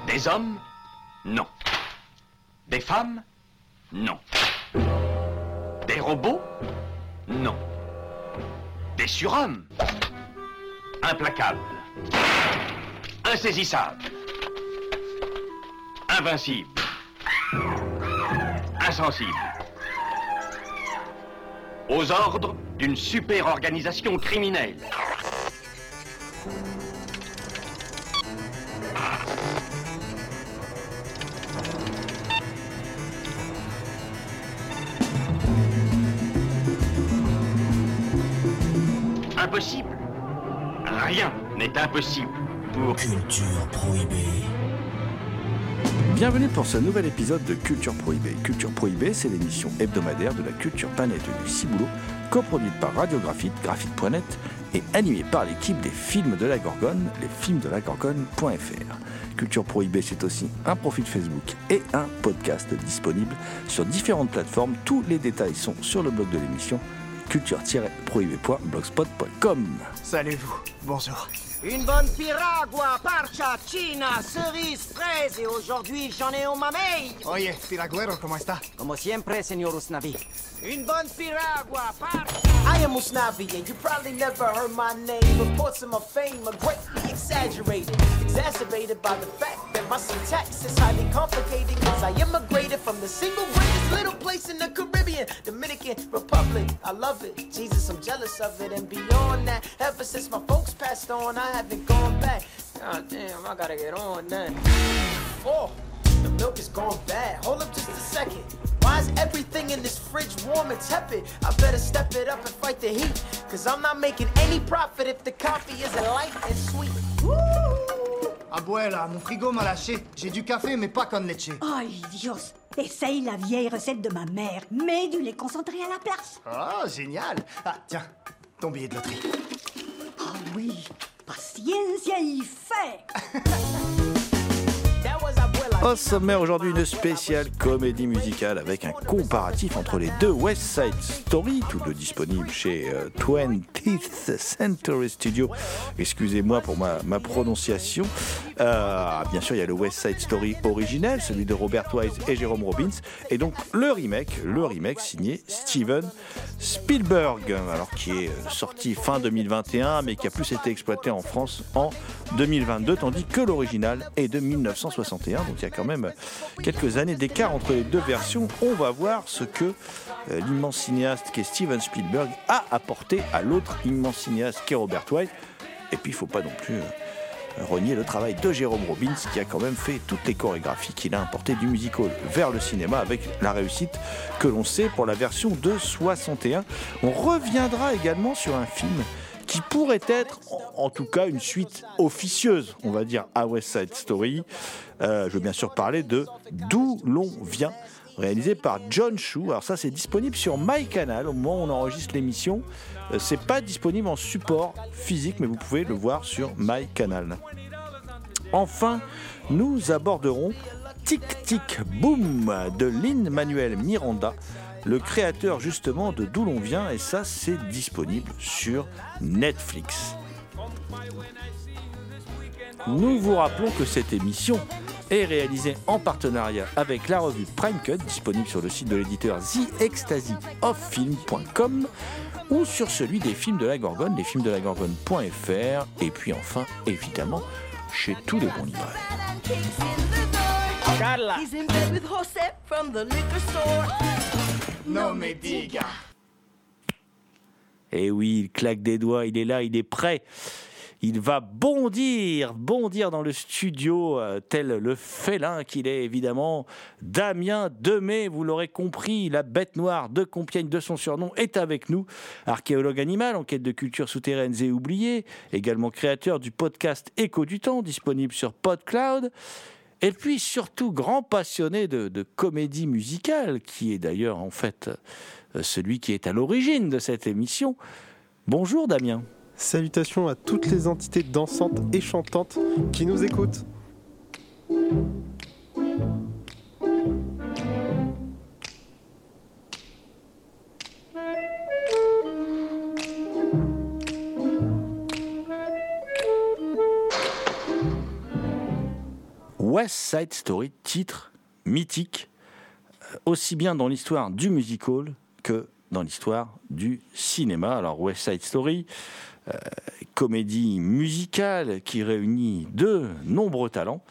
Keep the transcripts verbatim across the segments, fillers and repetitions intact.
Des hommes? Non. Des femmes? Non. Des robots? Non. Des surhommes? Implacables. Insaisissables. Invincibles. Insensibles. Aux ordres d'une super organisation criminelle. Impossible. Rien n'est impossible pour... Culture Prohibée. Bienvenue pour ce nouvel épisode de Culture Prohibée. Culture Prohibée, c'est l'émission hebdomadaire de la culture planète du Ciboulot, coproduite par Radiographite, graphite point net et animée par l'équipe des films de la Gorgone, les films de la gorgone point f r. Culture Prohibée, c'est aussi un profil Facebook et un podcast disponible sur différentes plateformes. Tous les détails sont sur le blog de l'émission culture tiret prohibée point blogspot point com. Salut vous, bonjour. Une bonne piragua, parcha, china, cerise, fraise et aujourd'hui j'en ai au mamey. Oye, Piraguero, ¿cómo está? Como siempre, señor Usnavi. Une bonne piragua, parcha. I am Usnavi and you probably never heard my name. Reports of my fame are greatly exaggerated, exacerbated by the fact that my syntax is highly complicated cause I immigrated from the single greatest little place in the Caribbean, Dominican Republic. I love it, Jesus, I'm jealous of it and beyond that, ever since my folks passed on, I haven't gone back. God damn, I gotta get on that. Oh, the milk is gone bad. Hold up just a second. Why is everything in this fridge warm and tepid? I better step it up and fight the heat. Cause I'm not making any profit if the coffee isn't light and sweet. Woo! Abuela, mon frigo m'a lâché. J'ai du café, mais pas con leche. Ay, Dios. Essaye la vieille recette de ma mère. Mets du lait concentré à la place. Ah, génial. Ah, tiens, ton billet de loterie. Ah oui, paciencia y fe. Au sommaire aujourd'hui, une spéciale comédie musicale avec un comparatif entre les deux West Side Story, tous deux disponibles chez euh, twentieth Century Studio. Excusez-moi pour ma, ma prononciation. Euh, bien sûr, il y a le West Side Story originel, celui de Robert Wise et Jerome Robbins, et donc le remake, le remake signé Steven Spielberg, alors qui est sorti fin deux mille vingt et un, mais qui a plus été exploité en France en deux mille vingt-deux, tandis que l'original est de mille neuf cent soixante et un, donc il y a quand même quelques années d'écart entre les deux versions. On va voir ce que euh, l'immense cinéaste qui est Steven Spielberg a apporté à l'autre immense cinéaste qui est Robert Wise. Et puis il ne faut pas non plus euh, renier le travail de Jerome Robbins qui a quand même fait toutes les chorégraphies qu'il a importées du musical vers le cinéma avec la réussite que l'on sait pour la version de soixante et un. On reviendra également sur un film qui pourrait être, en, en tout cas, une suite officieuse, on va dire, à West Side Story. Euh, je veux bien sûr parler de D'où l'on vient, réalisé par John Chu. Alors ça, c'est disponible sur MyCanal au moment où on enregistre l'émission. Euh, c'est pas disponible en support physique, mais vous pouvez le voir sur MyCanal. Enfin, nous aborderons Tic Tic Boom de Lin-Manuel Miranda, le créateur justement de D'où l'on vient, et ça c'est disponible sur Netflix. Nous vous rappelons que cette émission est réalisée en partenariat avec la revue Prime Cut, disponible sur le site de l'éditeur the ecstasy of film point com ou sur celui des films de la Gorgone, les films de la gorgone point f r, et puis enfin évidemment chez tous les bons libraires. Carla. He's in bed with Jose from the liquor store. No me diga. Eh oui, il claque des doigts, il est là, il est prêt. Il va bondir, bondir dans le studio, euh, tel le félin qu'il est évidemment. Damien Demey, vous l'aurez compris, la bête noire de Compiègne de son surnom, est avec nous. Archéologue animal, en quête de cultures souterraines et oubliées, également créateur du podcast Écho du Temps, disponible sur PodCloud. Et puis surtout grand passionné de, de comédie musicale, qui est d'ailleurs en fait euh, celui qui est à l'origine de cette émission. Bonjour Damien. Salutations à toutes les entités dansantes et chantantes qui nous écoutent. West Side Story, titre mythique, aussi bien dans l'histoire du musical que dans l'histoire du cinéma. Alors West Side Story, euh, comédie musicale qui réunit de nombreux talents.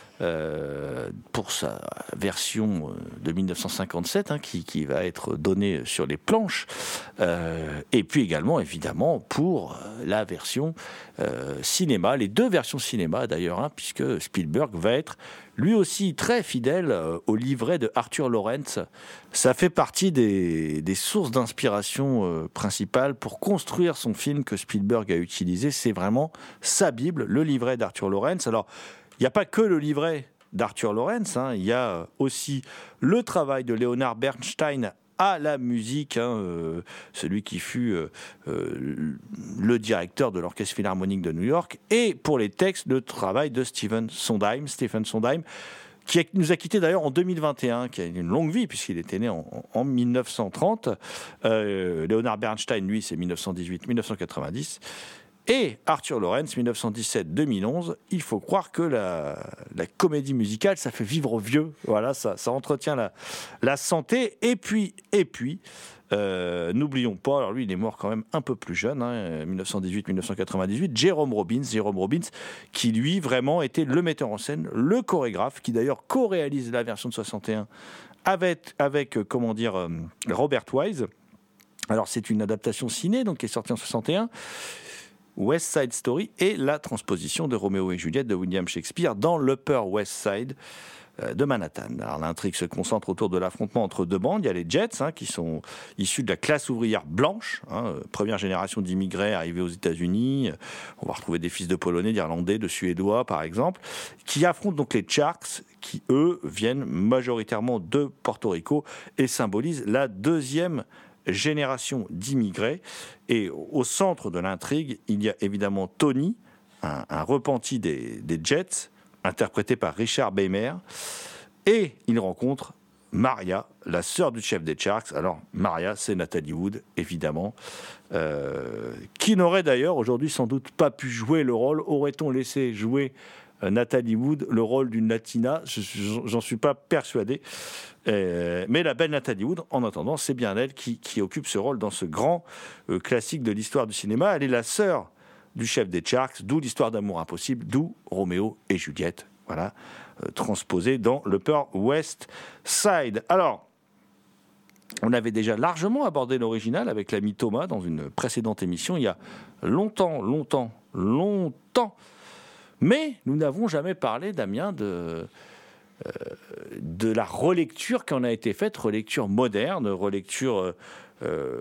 Euh, pour sa version de dix-neuf cent cinquante-sept hein, qui, qui va être donnée sur les planches euh, et puis également évidemment pour la version euh, cinéma, les deux versions cinéma d'ailleurs hein, puisque Spielberg va être lui aussi très fidèle euh, au livret de Arthur Lawrence. Ça fait partie des, des sources d'inspiration euh, principales pour construire son film que Spielberg a utilisé. C'est vraiment sa Bible, le livret d'Arthur Lawrence. Alors il n'y a pas que le livret d'Arthur Lawrence, hein, il y a aussi le travail de Leonard Bernstein à la musique, hein, euh, celui qui fut euh, euh, le directeur de l'Orchestre Philharmonique de New York, et pour les textes, le travail de Stephen Sondheim, Stephen Sondheim, qui nous a quittés d'ailleurs en deux mille vingt et un, qui a une longue vie puisqu'il était né en, en dix-neuf cent trente. Euh, Leonard Bernstein, lui, c'est dix-neuf cent dix-huit à dix-neuf cent quatre-vingt-dix. Et Arthur Lawrence, dix-neuf cent dix-sept à deux mille onze, il faut croire que la, la comédie musicale, ça fait vivre vieux. Voilà, ça, ça entretient la, la santé. Et puis, et puis euh, n'oublions pas, alors lui, il est mort quand même un peu plus jeune, hein, dix-neuf cent dix-huit à dix-neuf cent quatre-vingt-dix-huit, Jerome Robbins, Jerome Robbins, qui lui, vraiment, était le metteur en scène, le chorégraphe, qui d'ailleurs co-réalise la version de soixante et un avec, avec comment dire, euh, Robert Wise. Alors, c'est une adaptation ciné, donc qui est sortie en soixante et un. West Side Story et la transposition de Roméo et Juliette de William Shakespeare dans l'Upper West Side de Manhattan. Alors l'intrigue se concentre autour de l'affrontement entre deux bandes. Il y a les Jets hein, qui sont issus de la classe ouvrière blanche, hein, première génération d'immigrés arrivés aux États-Unis. On va retrouver des fils de Polonais, d'Irlandais, de Suédois par exemple, qui affrontent donc les Sharks qui eux viennent majoritairement de Porto Rico et symbolisent la deuxième génération d'immigrés. Et au centre de l'intrigue, il y a évidemment Tony, un, un repenti des, des Jets, interprété par Richard Beymer, et il rencontre Maria, la sœur du chef des Sharks. Alors Maria, c'est Natalie Wood, évidemment, euh, qui n'aurait d'ailleurs aujourd'hui sans doute pas pu jouer le rôle. Aurait-on laissé jouer Natalie Wood le rôle d'une Latina? J'en suis pas persuadé. Euh, mais la belle Natalie Wood, en attendant, c'est bien elle qui, qui occupe ce rôle dans ce grand euh, classique de l'histoire du cinéma. Elle est la sœur du chef des Sharks, d'où l'histoire d'amour impossible, d'où Roméo et Juliette, voilà, euh, transposé dans l'Upper West Side. Alors, on avait déjà largement abordé l'original avec l'ami Thomas dans une précédente émission, il y a longtemps, longtemps, longtemps. Mais nous n'avons jamais parlé, Damien, de... Euh, de la relecture qui en a été faite, relecture moderne, relecture euh,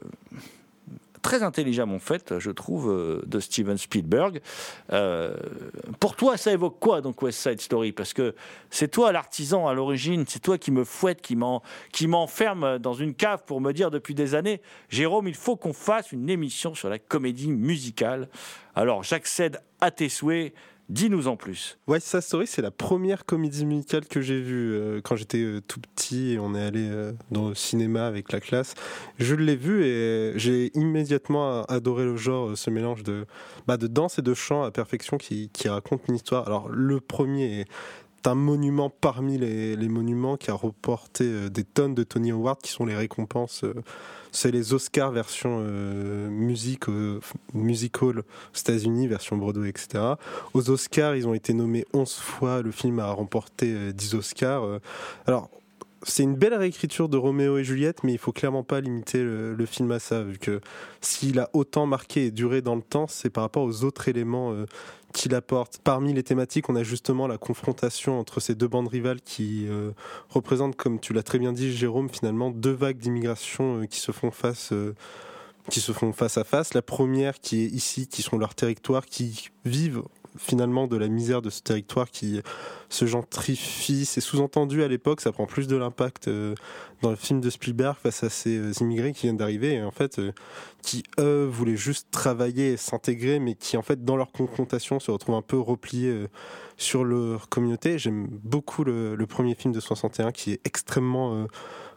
très intelligemment faite, je trouve, euh, de Steven Spielberg. Euh, pour toi, ça évoque quoi, donc, West Side Story? Parce que c'est toi l'artisan à l'origine, c'est toi qui me fouette, qui, m'en, qui m'enferme dans une cave pour me dire depuis des années, Jérôme, il faut qu'on fasse une émission sur la comédie musicale. Alors, j'accède à tes souhaits. Dis-nous en plus. West Side Story, c'est la première comédie musicale que j'ai vue euh, quand j'étais euh, tout petit et on est allé euh, dans le cinéma avec la classe. Je l'ai vu et j'ai immédiatement adoré le genre, ce mélange de, bah, de danse et de chant à perfection qui, qui raconte une histoire. Alors le premier est un monument parmi les, les monuments qui a remporté euh, des tonnes de Tony Awards qui sont les récompenses. Euh, c'est les Oscars version euh, musique, euh, musical aux États-Unis, version Broadway, et cetera. Aux Oscars, ils ont été nommés onze fois. Le film a remporté euh, dix Oscars. Euh, alors, c'est une belle réécriture de Roméo et Juliette, mais il faut clairement pas limiter le, le film à ça, vu que s'il a autant marqué et duré dans le temps, c'est par rapport aux autres éléments euh, qu'il apporte. Parmi les thématiques, on a justement la confrontation entre ces deux bandes rivales qui euh, représentent, comme tu l'as très bien dit, Jérôme, finalement deux vagues d'immigration euh, qui se font face, euh, qui se font face à face. La première qui est ici, qui sont leurs territoires, qui vivent finalement de la misère de ce territoire qui se gentrifie. C'est sous-entendu à l'époque, ça prend plus de l'impact euh, dans le film de Spielberg face à ces euh, immigrés qui viennent d'arriver et en fait euh, qui eux voulaient juste travailler et s'intégrer, mais qui en fait dans leur confrontation se retrouvent un peu repliés euh, sur leur communauté. J'aime beaucoup le, le premier film de soixante et un qui est extrêmement euh,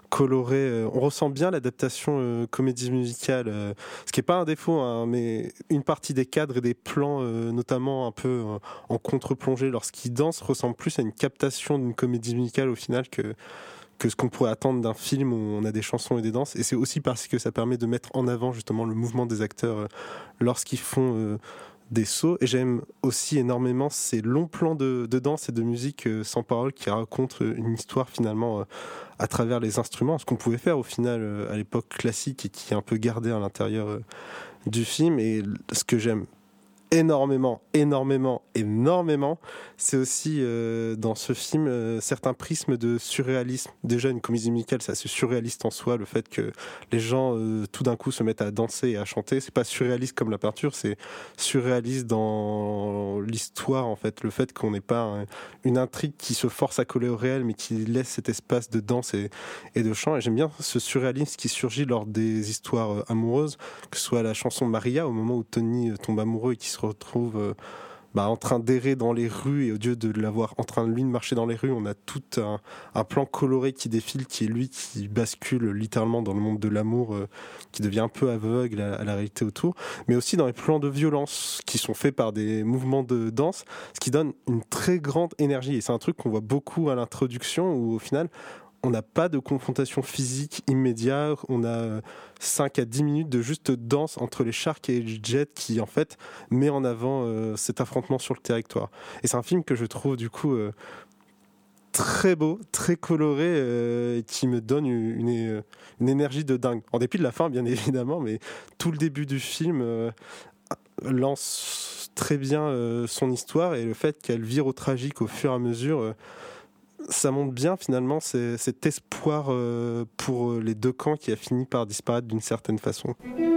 coloré. Euh, on ressent bien l'adaptation euh, comédie musicale, euh, ce qui n'est pas un défaut, hein, mais une partie des cadres et des plans, euh, notamment un peu euh, en contre-plongée lorsqu'ils dansent, ressemble plus à une captation d'une comédie musicale au final que que ce qu'on pourrait attendre d'un film où on a des chansons et des danses. Et c'est aussi parce que ça permet de mettre en avant justement le mouvement des acteurs euh, lorsqu'ils font euh, des sauts. Et j'aime aussi énormément ces longs plans de, de danse et de musique euh, sans parole qui racontent une histoire finalement euh, à travers les instruments, ce qu'on pouvait faire au final euh, à l'époque classique et qui est un peu gardé à l'intérieur euh, du film. Et ce que j'aime énormément, énormément, énormément, c'est aussi euh, dans ce film euh, certains prismes de surréalisme. Déjà, une comédie musicale, c'est assez surréaliste en soi, le fait que les gens euh, tout d'un coup se mettent à danser et à chanter. C'est pas surréaliste comme la peinture, c'est surréaliste dans l'histoire en fait, le fait qu'on n'ait pas un, une intrigue qui se force à coller au réel, mais qui laisse cet espace de danse et, et de chant. Et j'aime bien ce surréalisme qui surgit lors des histoires euh, amoureuses, que ce soit la chanson Maria, au moment où Tony euh, tombe amoureux et qui se retrouve euh, bah, en train d'errer dans les rues, et au lieu de l'avoir en train de lui de marcher dans les rues, on a tout un, un plan coloré qui défile, qui est lui qui bascule littéralement dans le monde de l'amour, euh, qui devient un peu aveugle à, à la réalité autour, mais aussi dans les plans de violence qui sont faits par des mouvements de danse, ce qui donne une très grande énergie. Et c'est un truc qu'on voit beaucoup à l'introduction, où au final on n'a pas de confrontation physique immédiate, on a cinq à dix minutes de juste danse entre les Sharks et les Jets qui en fait met en avant euh, cet affrontement sur le territoire. Et c'est un film que je trouve du coup euh, très beau, très coloré, euh, qui me donne une, une, une énergie de dingue. En dépit de la fin bien évidemment, mais tout le début du film euh, lance très bien euh, son histoire, et le fait qu'elle vire au tragique au fur et à mesure, euh, ça montre bien finalement c'est, cet espoir euh, pour les deux camps qui a fini par disparaître d'une certaine façon.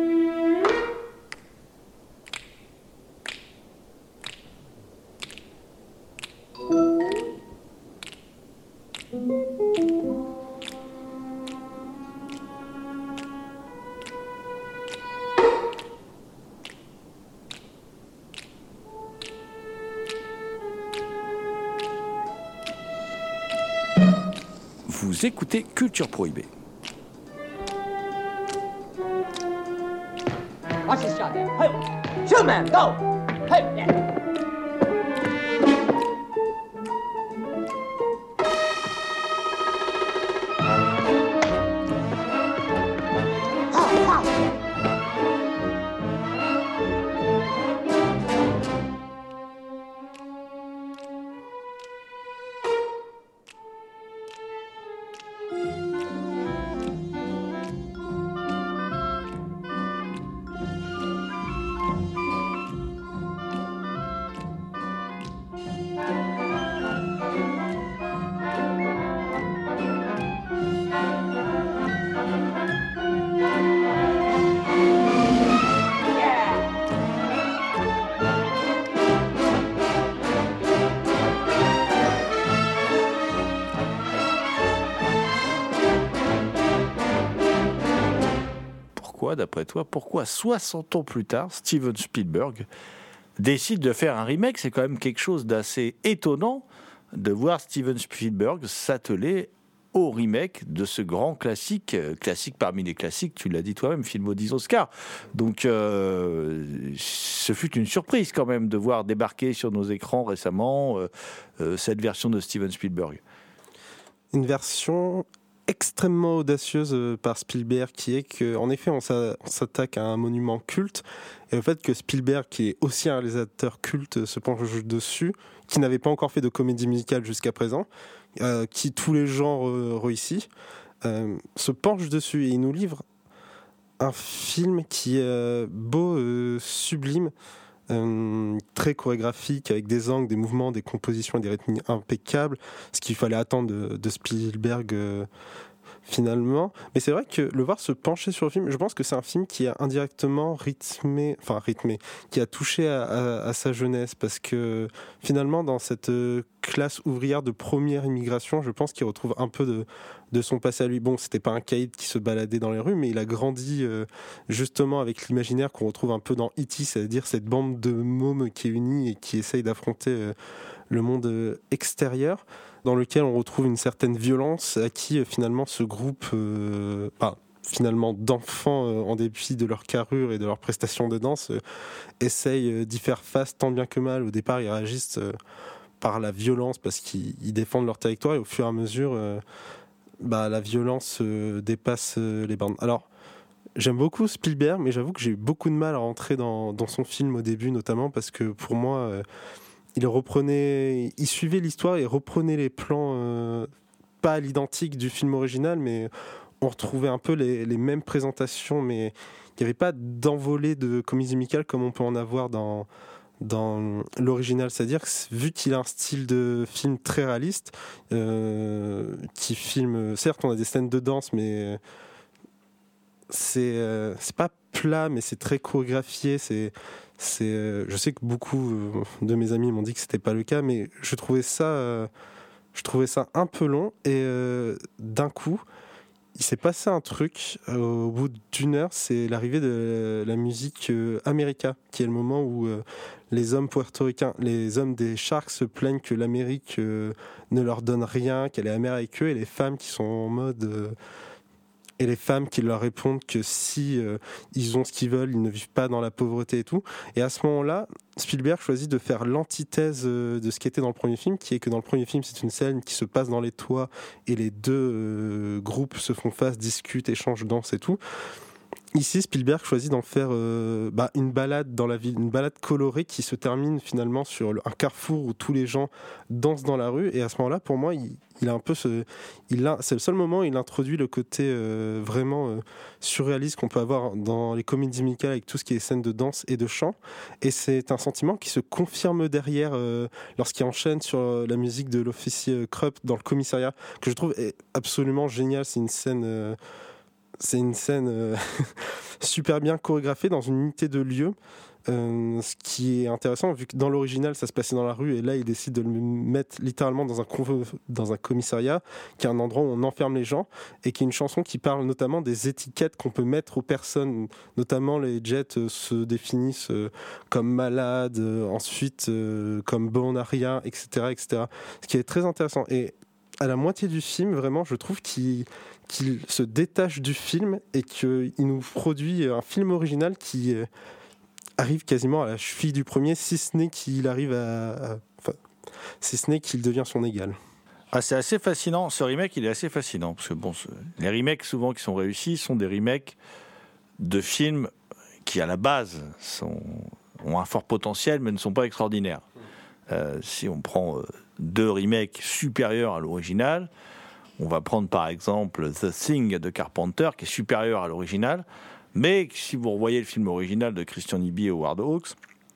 Vous écoutez Culture Prohibée. Watch this shot, man. Hey, shoot, man, go. Hey, yeah. D'après toi, pourquoi soixante ans plus tard, Steven Spielberg décide de faire un remake? C'est quand même quelque chose d'assez étonnant de voir Steven Spielberg s'atteler au remake de ce grand classique, classique parmi les classiques, tu l'as dit toi-même, film aux dix Oscars. Donc, euh, ce fut une surprise quand même de voir débarquer sur nos écrans récemment euh, euh, cette version de Steven Spielberg. Une version extrêmement audacieuse par Spielberg, qui est qu'en effet on s'attaque à un monument culte, et le fait que Spielberg, qui est aussi un réalisateur culte, se penche dessus, qui n'avait pas encore fait de comédie musicale jusqu'à présent, euh, qui tous les genres euh, réussit, euh, se penche dessus, et il nous livre un film qui est euh, beau, euh, sublime, Euh, très chorégraphique, avec des angles, des mouvements, des compositions et des rythmes impeccables, ce qu'il fallait attendre de, de Spielberg euh, finalement. Mais c'est vrai que le voir se pencher sur le film, je pense que c'est un film qui a indirectement rythmé, enfin rythmé, qui a touché à, à, à sa jeunesse, parce que finalement dans cette classe ouvrière de première immigration, je pense qu'il retrouve un peu de, de son passé à lui. Bon, c'était pas un caïd qui se baladait dans les rues, mais il a grandi euh, justement avec l'imaginaire qu'on retrouve un peu dans E T, c'est-à-dire cette bande de mômes qui est unie et qui essaye d'affronter euh, le monde extérieur, dans lequel on retrouve une certaine violence à qui finalement ce groupe, euh, bah, finalement d'enfants euh, en dépit de leur carrure et de leur prestation de danse, euh, essayent d'y faire face tant bien que mal. Au départ, ils réagissent euh, par la violence parce qu'ils ils défendent leur territoire et au fur et à mesure, euh, bah, la violence euh, dépasse euh, les bornes. Alors, j'aime beaucoup Spielberg, mais j'avoue que j'ai eu beaucoup de mal à rentrer dans, dans son film au début, notamment parce que pour moi, euh, il reprenait, il suivait l'histoire et reprenait les plans, euh, pas à l'identique du film original, mais on retrouvait un peu les, les mêmes présentations, mais il n'y avait pas d'envolée de comédie musicale comme on peut en avoir dans, dans l'original. C'est-à-dire que vu qu'il a un style de film très réaliste, euh, qui filme, certes on a des scènes de danse, mais c'est, euh, c'est pas plat, mais c'est très chorégraphié. C'est, c'est, euh, je sais que beaucoup de mes amis m'ont dit que c'était pas le cas, mais je trouvais ça, euh, je trouvais ça un peu long et euh, d'un coup. Il s'est passé un truc euh, au bout d'une heure, c'est l'arrivée de la musique euh, America, qui est le moment où euh, les hommes portoricains, les hommes des Sharks se plaignent que l'Amérique euh, ne leur donne rien, qu'elle est amère avec eux, et les femmes qui sont en mode... Euh, et les femmes qui leur répondent que si euh, ils ont ce qu'ils veulent, ils ne vivent pas dans la pauvreté et tout. Et à ce moment-là, Spielberg choisit de faire l'antithèse euh, de ce qui était dans le premier film, qui est que dans le premier film, c'est une scène qui se passe dans les toits et les deux euh, groupes se font face, discutent, échangent, dansent et tout. Ici, Spielberg choisit d'en faire euh, bah, une balade dans la ville, une balade colorée qui se termine finalement sur un carrefour où tous les gens dansent dans la rue. Et à ce moment-là, pour moi, il, il a un peu ce, il a, c'est le seul moment où il introduit le côté euh, vraiment euh, surréaliste qu'on peut avoir dans les comédies musicales avec tout ce qui est scènes de danse et de chant. Et c'est un sentiment qui se confirme derrière euh, lorsqu'il enchaîne sur euh, la musique de l'officier Krupp dans le commissariat, que je trouve est absolument génial. C'est une scène. Euh, C'est une scène euh, super bien chorégraphiée dans une unité de lieu, euh, ce qui est intéressant vu que dans l'original ça se passait dans la rue et là il décide de le mettre littéralement dans un, dans un commissariat qui est un endroit où on enferme les gens et qui est une chanson qui parle notamment des étiquettes qu'on peut mettre aux personnes, notamment les Jets euh, se définissent euh, comme malades, euh, ensuite euh, comme bon à rien, et cetera, et cetera. Ce qui est très intéressant. Et à la moitié du film, vraiment, je trouve qu'il, qu'il se détache du film et qu'il nous produit un film original qui euh, arrive quasiment à la cheville du premier, si ce n'est qu'il arrive à, à enfin, si ce n'est qu'il devient son égal. Ah, c'est assez fascinant. Ce remake, il est assez fascinant parce que bon, ce, les remakes souvent qui sont réussis sont des remakes de films qui à la base sont, ont un fort potentiel mais ne sont pas extraordinaires. Euh, si on prend euh, deux remakes supérieurs à l'original, on va prendre par exemple The Thing de Carpenter qui est supérieur à l'original, mais si vous revoyez le film original de Christian Nyby et Howard Hawks,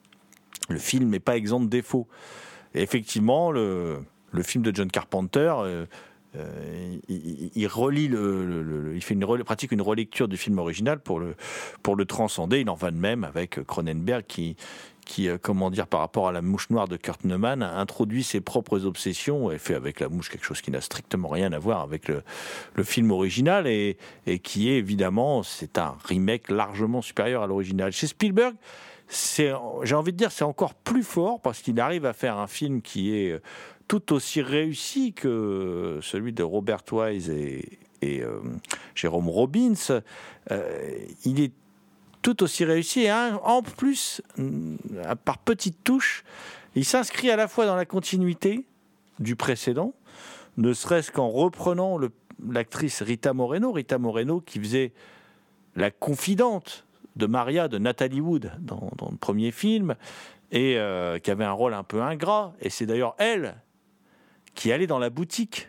le film n'est pas exempt de défauts. Et effectivement, le, le film de John Carpenter, euh, euh, il, il relie le, le, le, il fait une pratique une relecture du film original pour le pour le transcender. Il en va de même avec Cronenberg qui qui, comment dire, par rapport à La Mouche Noire de Kurt Neumann, a introduit ses propres obsessions et fait avec La Mouche quelque chose qui n'a strictement rien à voir avec le, le film original et, et qui est évidemment, c'est un remake largement supérieur à l'original. Chez Spielberg, c'est, j'ai envie de dire, c'est encore plus fort parce qu'il arrive à faire un film qui est tout aussi réussi que celui de Robert Wise et, et euh, Jérôme Robbins. Euh, il est tout aussi réussi et hein, en plus, par petites touches, il s'inscrit à la fois dans la continuité du précédent, ne serait-ce qu'en reprenant le, l'actrice Rita Moreno, Rita Moreno qui faisait la confidente de Maria de Natalie Wood dans, dans le premier film et euh, qui avait un rôle un peu ingrat, et c'est d'ailleurs elle qui allait dans la boutique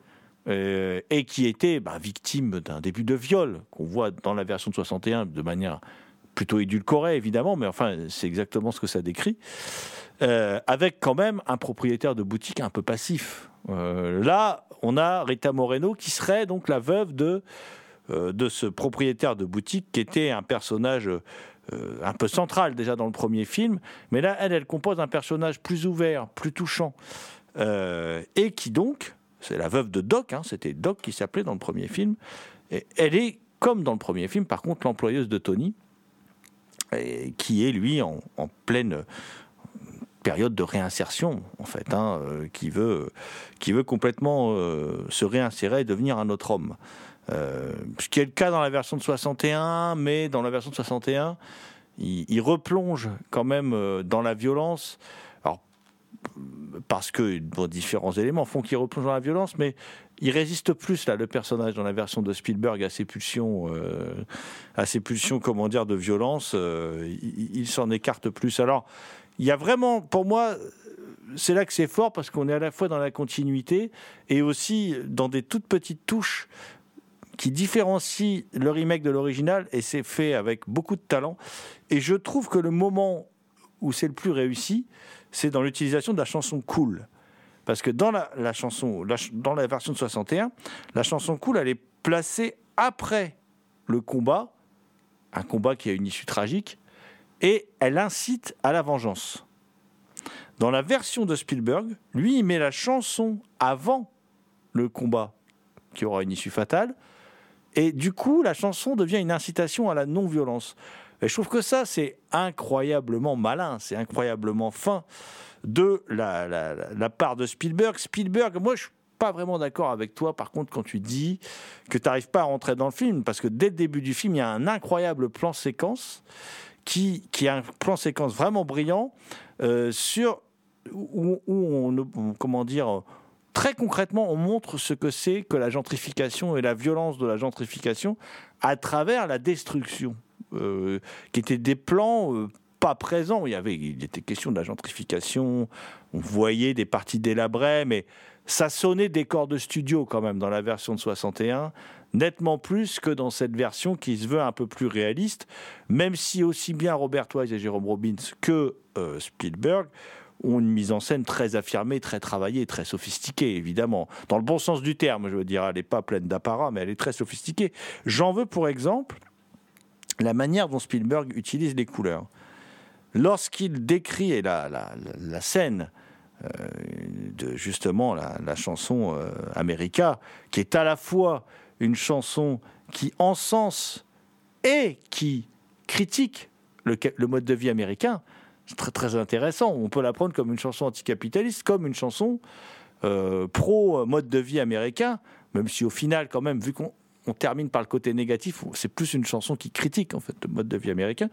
euh, et qui était bah, victime d'un début de viol qu'on voit dans la version de soixante et un de manière plutôt édulcoré évidemment, mais enfin c'est exactement ce que ça décrit, euh, avec quand même un propriétaire de boutique un peu passif. Euh, là, on a Rita Moreno qui serait donc la veuve de, euh, de ce propriétaire de boutique qui était un personnage euh, un peu central déjà dans le premier film, mais là, elle, elle compose un personnage plus ouvert, plus touchant, euh, et qui donc, c'est la veuve de Doc, hein, c'était Doc qui s'appelait dans le premier film, et elle est, comme dans le premier film, par contre, l'employeuse de Tony, et qui est lui en, en pleine période de réinsertion, en fait, hein, euh, qui veut, qui veut complètement euh, se réinsérer et devenir un autre homme. Euh, ce qui est le cas dans la version de soixante et un, mais dans la version de soixante et un, il, il replonge quand même euh, dans la violence. Alors, parce que bon, différents éléments font qu'il replonge dans la violence, mais il résiste plus, là, le personnage, dans la version de Spielberg, à ses pulsions, euh, à ses pulsions, comment dire, de violence. Euh, il, il s'en écarte plus. Alors, il y a vraiment, pour moi, c'est là que c'est fort, parce qu'on est à la fois dans la continuité et aussi dans des toutes petites touches qui différencie le remake de l'original, et c'est fait avec beaucoup de talent. Et je trouve que le moment où c'est le plus réussi, c'est dans l'utilisation de la chanson Cool. Parce que dans la, la chanson, la, dans la version de soixante et un, la chanson Cool, elle est placée après le combat, un combat qui a une issue tragique, et elle incite à la vengeance. Dans la version de Spielberg, lui, il met la chanson avant le combat qui aura une issue fatale, et du coup, la chanson devient une incitation à la non-violence. Et je trouve que ça, c'est incroyablement malin, c'est incroyablement fin de la, la, la part de Spielberg. Spielberg, moi, je suis pas vraiment d'accord avec toi, par contre, quand tu dis que tu n'arrives pas à rentrer dans le film, parce que dès le début du film, il y a un incroyable plan-séquence, qui, qui est un plan-séquence vraiment brillant, euh, sur, où, où on, on, comment dire... Très concrètement, on montre ce que c'est que la gentrification et la violence de la gentrification à travers la destruction, euh, qui étaient des plans euh, pas présents. Il y avait, il était question de la gentrification, on voyait des parties délabrées, mais ça sonnait décor de studio quand même dans la version de soixante et un, nettement plus que dans cette version qui se veut un peu plus réaliste, même si aussi bien Robert Wise et Jerome Robbins que euh, Spielberg ont une mise en scène très affirmée, très travaillée, très sophistiquée, évidemment. Dans le bon sens du terme, je veux dire, elle n'est pas pleine d'apparat, mais elle est très sophistiquée. J'en veux pour exemple la manière dont Spielberg utilise les couleurs. Lorsqu'il décrit la, la, la scène euh, de justement la, la chanson euh, America, qui est à la fois une chanson qui encense et qui critique le, le mode de vie américain, c'est très, très intéressant. On peut la prendre comme une chanson anticapitaliste, comme une chanson euh, pro-mode de vie américain, même si au final, quand même, vu qu'on on termine par le côté négatif, c'est plus une chanson qui critique, en fait, le mode de vie américain.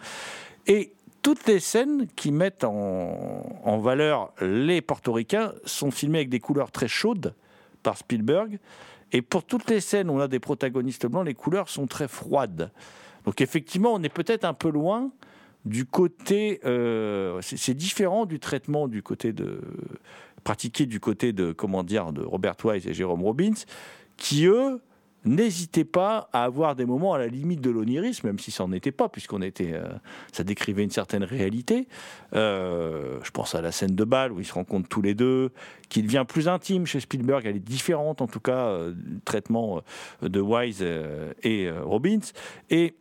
Et toutes les scènes qui mettent en, en valeur les portoricains sont filmées avec des couleurs très chaudes par Spielberg. Et pour toutes les scènes où on a des protagonistes blancs, les couleurs sont très froides. Donc effectivement, on est peut-être un peu loin du côté, euh, c'est, c'est différent du traitement du côté de pratiqué du côté de comment dire de Robert Wise et Jerome Robbins, qui eux n'hésitaient pas à avoir des moments à la limite de l'onirisme, même si ça n'en était pas, puisqu'on était, euh, ça décrivait une certaine réalité. Euh, je pense à la scène de bal où ils se rencontrent tous les deux, qui devient plus intime chez Spielberg. Elle est différente, en tout cas, euh, du traitement de Wise euh, et euh, Robbins. Et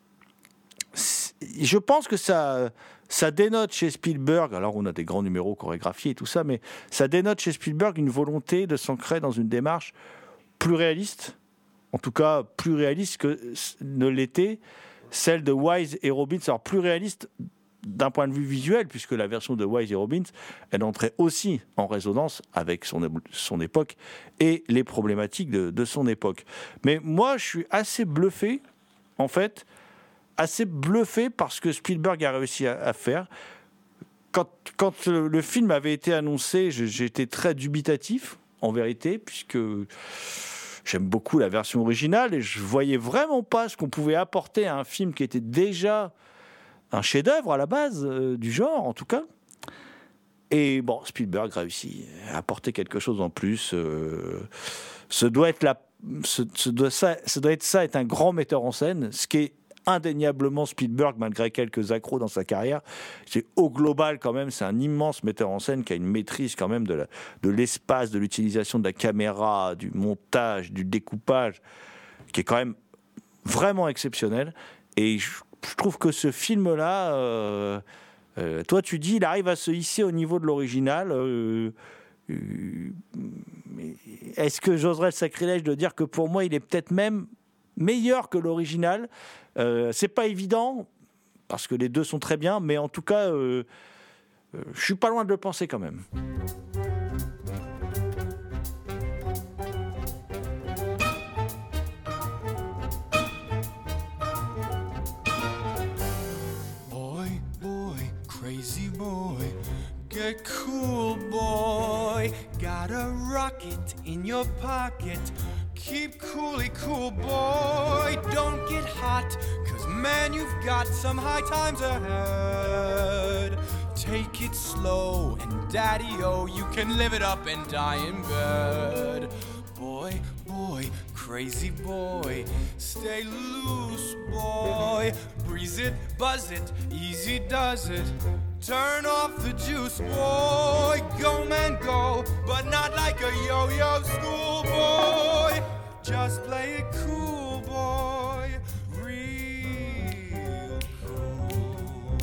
je pense que ça, ça dénote chez Spielberg, alors on a des grands numéros chorégraphiés et tout ça, mais ça dénote chez Spielberg une volonté de s'ancrer dans une démarche plus réaliste, en tout cas plus réaliste que ne l'était celle de Wise et Robbins. Alors plus réaliste d'un point de vue visuel, puisque la version de Wise et Robbins, elle entrait aussi en résonance avec son, son époque et les problématiques de, de son époque. Mais moi, je suis assez bluffé, en fait, assez bluffé par ce que Spielberg a réussi à, à faire. Quand, quand le, le film avait été annoncé, je, j'étais très dubitatif, en vérité, puisque j'aime beaucoup la version originale et je voyais vraiment pas ce qu'on pouvait apporter à un film qui était déjà un chef-d'œuvre à la base, euh, du genre en tout cas. Et bon, Spielberg réussit à apporter quelque chose en plus. Euh, ce doit être la, ce, ce doit, ça, ça doit être ça, être un grand metteur en scène, ce qui est indéniablement Spielberg, malgré quelques accros dans sa carrière. C'est au global quand même, c'est un immense metteur en scène qui a une maîtrise quand même de, la, de l'espace, de l'utilisation de la caméra, du montage, du découpage, qui est quand même vraiment exceptionnel. Et je, je trouve que ce film-là, euh, euh, toi tu dis, il arrive à se hisser au niveau de l'original. Euh, euh, est-ce que j'oserais le sacrilège de dire que pour moi, il est peut-être même meilleur que l'original? Euh, c'est pas évident parce que les deux sont très bien, mais en tout cas, euh, euh, je suis pas loin de le penser quand même. Boy, boy, crazy boy, get cool, boy. Got a rocket in your pocket. Keep coolly cool, boy. Don't get hot, cause man, you've got some high times ahead. Take it slow, and daddy-o, you can live it up and die in bed. Boy, boy, crazy boy, stay loose, boy. Breeze it, buzz it, easy does it. Turn off the juice, boy. Go, man, go, but not like a yo-yo schoolboy. Just play it cool, boy. Real cool.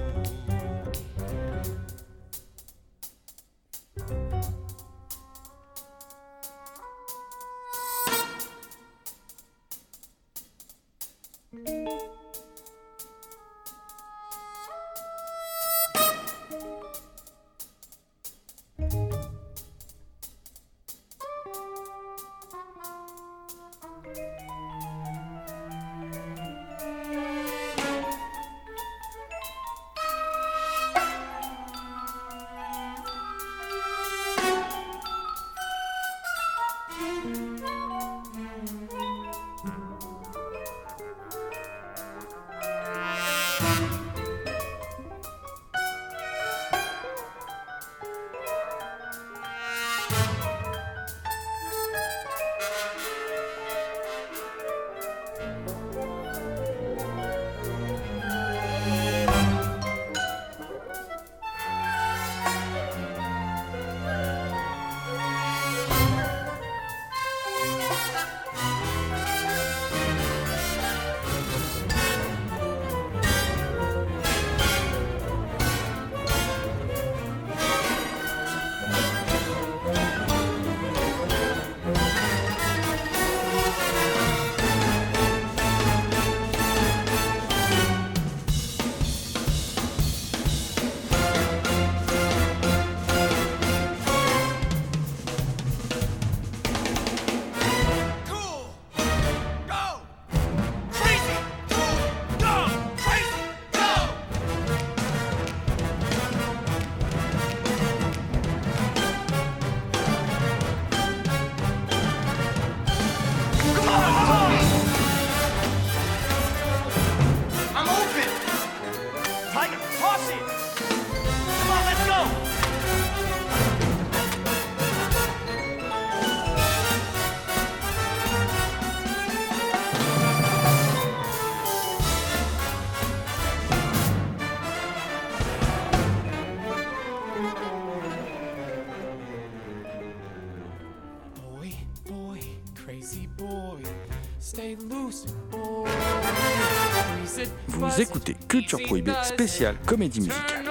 Vous écoutez Culture Prohibée spéciale comédie musicale.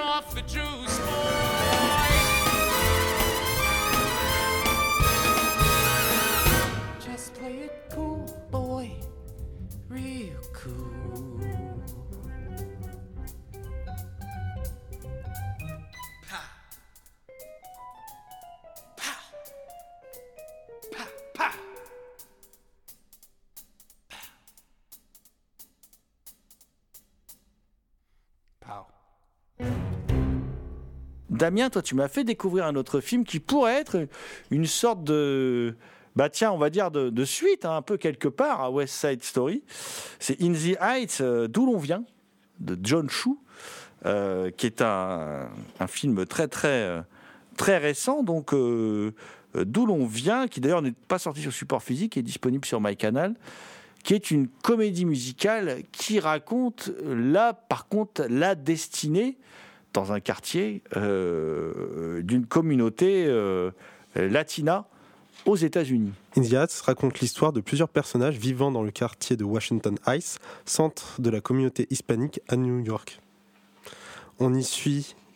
Just play it cool, boy, real cool. Pa. Pa. Pa. Pa. Damien, toi, tu m'as fait découvrir un autre film qui pourrait être une sorte de, bah tiens, on va dire de, de suite, hein, un peu quelque part à West Side Story. C'est In the Heights, euh, d'où l'on vient, de John Chu, euh, qui est un, un film très très très récent, donc euh, d'où l'on vient, qui d'ailleurs n'est pas sorti sur support physique, qui est disponible sur MyCanal, qui est une comédie musicale qui raconte là, par contre, la destinée dans un quartier euh, d'une communauté euh, latina aux États-Unis. In the Heights raconte l'histoire de plusieurs personnages vivant dans le quartier de Washington Heights, centre de la communauté hispanique à New York. On y suit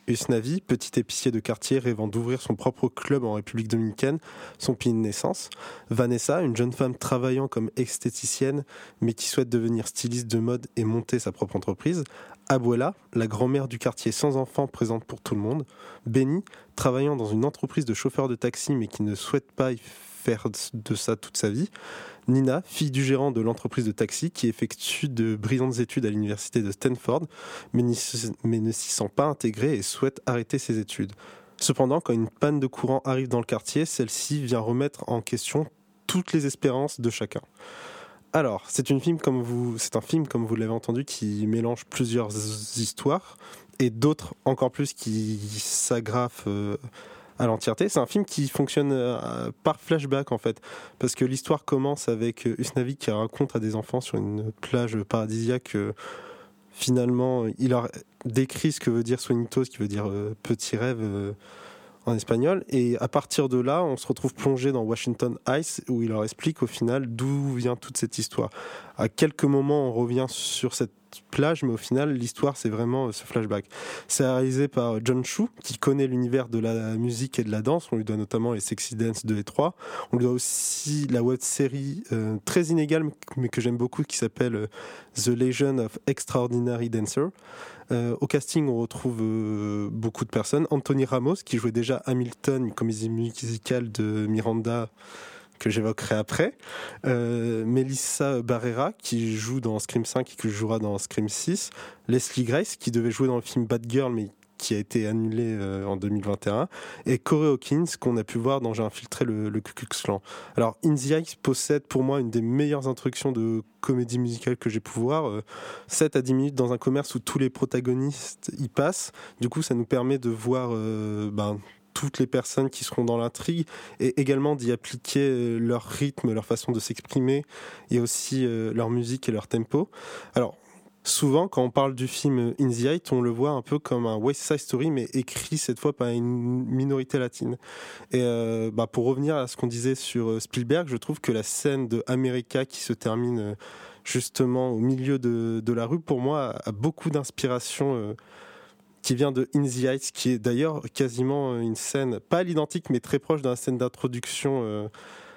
Usnavi, petit épicier de quartier rêvant d'ouvrir son propre club en République dominicaine, son pays de naissance. Vanessa, une jeune femme travaillant comme esthéticienne, mais qui souhaite devenir styliste de mode et monter sa propre entreprise. Abuela, la grand-mère du quartier sans enfant présente pour tout le monde. Benny, travaillant dans une entreprise de chauffeur de taxi, mais qui ne souhaite pas y faire de ça toute sa vie. Nina, fille du gérant de l'entreprise de taxi, qui effectue de brillantes études à l'université de Stanford, mais, mais ne s'y sent pas intégrée et souhaite arrêter ses études. Cependant, quand une panne de courant arrive dans le quartier, celle-ci vient remettre en question toutes les espérances de chacun. Alors, c'est, une film comme vous, c'est un film, comme vous l'avez entendu, qui mélange plusieurs histoires et d'autres encore plus qui s'agrafent euh, à l'entièreté. C'est un film qui fonctionne euh, par flashback en fait, parce que l'histoire commence avec euh, Usnavi qui raconte à des enfants sur une plage paradisiaque euh, finalement il leur décrit ce que veut dire sueñitos, qui veut dire euh, petit rêve euh, en espagnol, et à partir de là on se retrouve plongé dans Washington Heights où il leur explique au final d'où vient toute cette histoire. À quelques moments on revient sur cette plage, mais au final l'histoire c'est vraiment ce flashback. C'est réalisé par John Chu qui connaît l'univers de la musique et de la danse. On lui doit notamment les Sexy Dance deux et trois. On lui doit aussi la web série euh, très inégale mais que j'aime beaucoup qui s'appelle euh, The Legend of Extraordinary Dancer. Euh, au casting on retrouve euh, beaucoup de personnes. Anthony Ramos qui jouait déjà Hamilton, une comédie musicale de Miranda que j'évoquerai après. Euh, Melissa Barrera, qui joue dans Scream cinq et qui jouera dans Scream six. Leslie Grace, qui devait jouer dans le film Bad Girl, mais qui a été annulé euh, en deux mille vingt et un. Et Corey Hawkins, qu'on a pu voir dans J'ai infiltré le, le Ku Klux Klan. Alors, In the Heights possède pour moi une des meilleures introductions de comédie musicale que j'ai pu voir. Euh, sept à dix minutes dans un commerce où tous les protagonistes y passent. Du coup, ça nous permet de voir... Euh, ben, toutes les personnes qui seront dans l'intrigue et également d'y appliquer leur rythme, leur façon de s'exprimer et aussi euh, leur musique et leur tempo. Alors, souvent, quand on parle du film In the Heights, on le voit un peu comme un West Side Story, mais écrit cette fois par une minorité latine. Et euh, bah, pour revenir à ce qu'on disait sur Spielberg, je trouve que la scène de America qui se termine justement au milieu de, de la rue, pour moi, a beaucoup d'inspiration euh, qui vient de In the Heights, qui est d'ailleurs quasiment une scène, pas à l'identique, mais très proche de la scène d'introduction euh,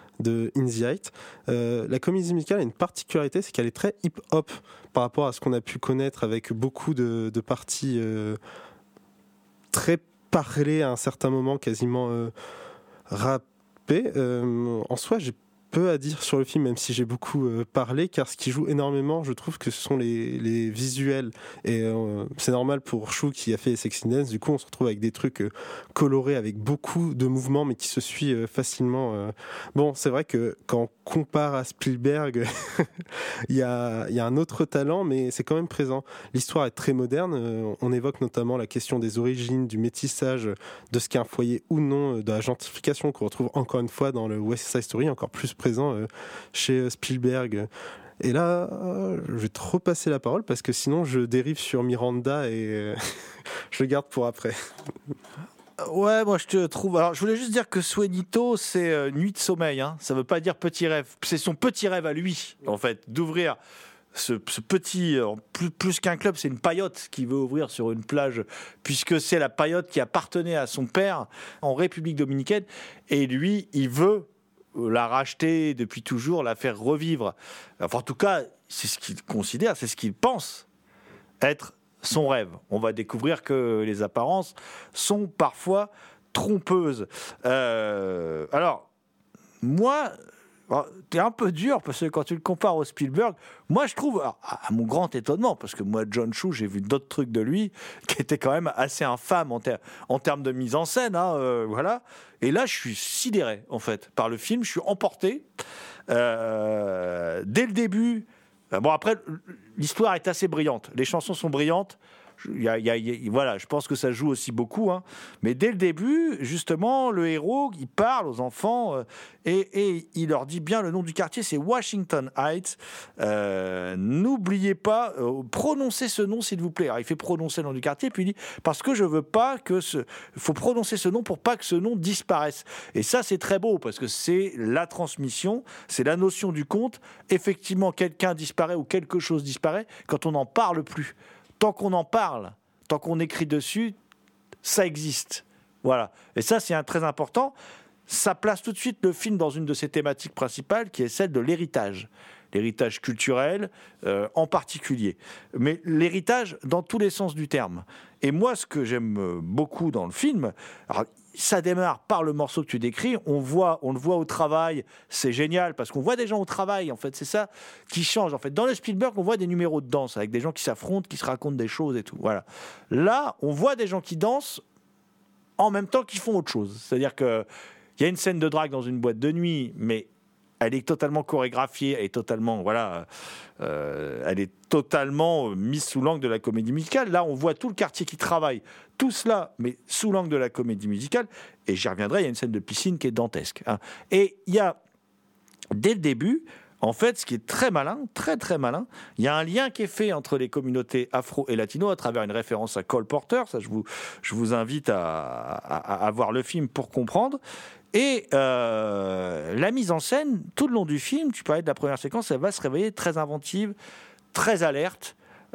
de In the Heights. Euh, la comédie musicale a une particularité, c'est qu'elle est très hip-hop par rapport à ce qu'on a pu connaître avec beaucoup de, de parties euh, très parlées à un certain moment, quasiment euh, rappées. Euh, en soi, j'ai peu à dire sur le film, même si j'ai beaucoup euh, parlé, car ce qui joue énormément, je trouve que ce sont les, les visuels. Et euh, c'est normal pour Chou qui a fait Sexy Dance, du coup on se retrouve avec des trucs euh, colorés, avec beaucoup de mouvements, mais qui se suivent euh, facilement. Euh. Bon, c'est vrai que quand on compare à Spielberg, il y a, y a un autre talent, mais c'est quand même présent. L'histoire est très moderne, euh, on évoque notamment la question des origines, du métissage, de ce qu'est un foyer ou non, de la gentrification qu'on retrouve encore une fois dans le West Side Story, encore plus présent euh, chez Spielberg. Et là, euh, je vais trop passer la parole parce que sinon je dérive sur Miranda et euh, je le garde pour après. Ouais, moi je te trouve. Alors, je voulais juste dire que Sueñito, c'est euh, nuit de sommeil. Hein. Ça veut pas dire petit rêve. C'est son petit rêve à lui, en fait, d'ouvrir ce, ce petit. Euh, plus, plus qu'un club, c'est une paillote qu'il veut ouvrir sur une plage, puisque c'est la paillote qui appartenait à son père en République dominicaine. Et lui, il veut la racheter depuis toujours, la faire revivre. Enfin, en tout cas, c'est ce qu'il considère, c'est ce qu'il pense être son rêve. On va découvrir que les apparences sont parfois trompeuses. Euh, alors, moi, t'es un peu dur parce que quand tu le compares au Spielberg, moi je trouve, alors, à mon grand étonnement, parce que moi John Chu, j'ai vu d'autres trucs de lui qui étaient quand même assez infâmes en, ter- en termes de mise en scène, hein, euh, voilà. Et là, je suis sidéré en fait par le film, je suis emporté euh, dès le début. Bon, après, l'histoire est assez brillante, les chansons sont brillantes. Il y a, il y a, il y a, voilà, je pense que ça joue aussi beaucoup, hein. Mais dès le début, justement, le héros, il parle aux enfants euh, et, et il leur dit bien le nom du quartier, c'est Washington Heights. Euh, n'oubliez pas, euh, prononcez ce nom s'il vous plaît. Alors, il fait prononcer le nom du quartier, puis il dit parce que je veux pas que ce, il faut prononcer ce nom pour pas que ce nom disparaisse. Et ça, c'est très beau parce que c'est la transmission, c'est la notion du conte. Effectivement, quelqu'un disparaît ou quelque chose disparaît quand on n'en parle plus. Tant qu'on en parle, tant qu'on écrit dessus, ça existe. Voilà. Et ça, c'est un très important. Ça place tout de suite le film dans une de ses thématiques principales, qui est celle de l'héritage. L'héritage culturel euh, en particulier. Mais l'héritage dans tous les sens du terme. Et moi, ce que j'aime beaucoup dans le film, alors, ça démarre par le morceau que tu décris, on, voit, on le voit au travail, c'est génial, parce qu'on voit des gens au travail, en fait, c'est ça qui change. En fait, dans le Spielberg, on voit des numéros de danse, avec des gens qui s'affrontent, qui se racontent des choses et tout. Voilà. Là, on voit des gens qui dansent en même temps qu'ils font autre chose. C'est-à-dire qu'il y a une scène de drague dans une boîte de nuit, mais elle est totalement chorégraphiée, elle est totalement, voilà, euh, elle est totalement mise sous l'angle de la comédie musicale. Là, on voit tout le quartier qui travaille, tout cela, mais sous l'angle de la comédie musicale. Et j'y reviendrai, il y a une scène de piscine qui est dantesque. Hein. Et il y a, dès le début, en fait, ce qui est très malin, très très malin, il y a un lien qui est fait entre les communautés afro et latino à travers une référence à Cole Porter. Ça, je vous, je vous invite à, à, à voir le film pour comprendre. Et euh, la mise en scène, tout le long du film, tu parlais de la première séquence, elle va se réveiller très inventive, très alerte,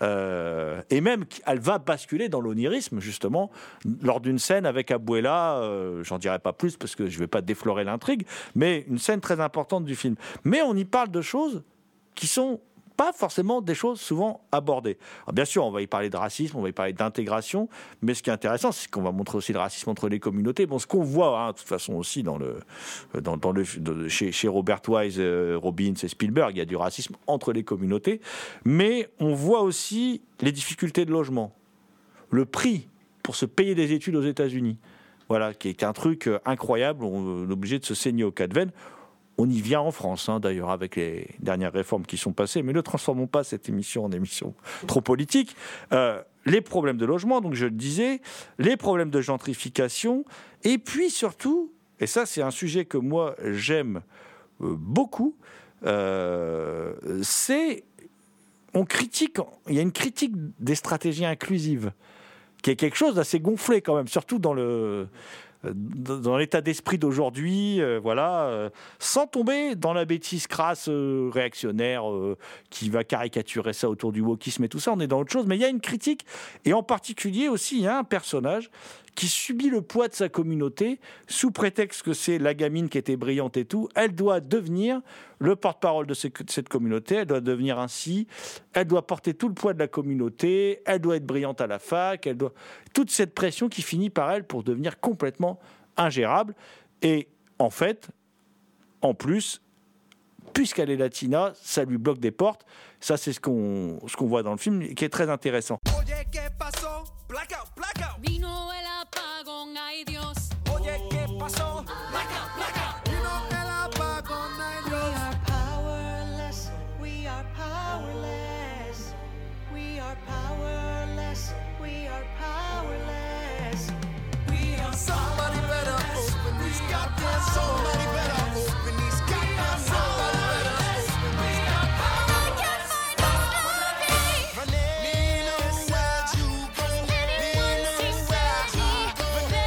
euh, et même elle va basculer dans l'onirisme, justement, lors d'une scène avec Abuela, euh, j'en dirai pas plus parce que je vais pas déflorer l'intrigue, mais une scène très importante du film. Mais on y parle de choses qui sont pas forcément des choses souvent abordées. Alors bien sûr, on va y parler de racisme, on va y parler d'intégration, mais ce qui est intéressant, c'est qu'on va montrer aussi le racisme entre les communautés. Bon, ce qu'on voit, hein, de toute façon aussi dans le, dans, dans le, de, chez, chez Robert Wise, euh, Robbins et Spielberg, il y a du racisme entre les communautés, mais on voit aussi les difficultés de logement, le prix pour se payer des études aux États-Unis, voilà, qui est un truc incroyable. On est obligé de se saigner au cas de veine. On y vient en France, hein, d'ailleurs, avec les dernières réformes qui sont passées, mais ne transformons pas cette émission en émission trop politique. Euh, les problèmes de logement, donc je le disais, les problèmes de gentrification, et puis surtout, et ça c'est un sujet que moi j'aime euh, beaucoup, euh, c'est, on critique, il y a une critique des stratégies inclusives, qui est quelque chose d'assez gonflé quand même, surtout dans le... dans l'état d'esprit d'aujourd'hui, euh, voilà, euh, sans tomber dans la bêtise crasse euh, réactionnaire euh, qui va caricaturer ça autour du wokisme et tout ça, on est dans autre chose, mais il y a une critique, et en particulier aussi, il y a un personnage qui subit le poids de sa communauté, sous prétexte que c'est la gamine qui était brillante et tout, elle doit devenir le porte-parole de cette communauté, elle doit devenir ainsi, elle doit porter tout le poids de la communauté, elle doit être brillante à la fac, elle doit... toute cette pression qui finit par elle pour devenir complètement ingérable. Et en fait, en plus, puisqu'elle est latina, ça lui bloque des portes. Ça, c'est ce qu'on, ce qu'on voit dans le film, et qui est très intéressant. Somebody better open these goddamn somebody better open these goddamn somebody better open these goddamn Nino, where'd you go? Nino, where'd you go?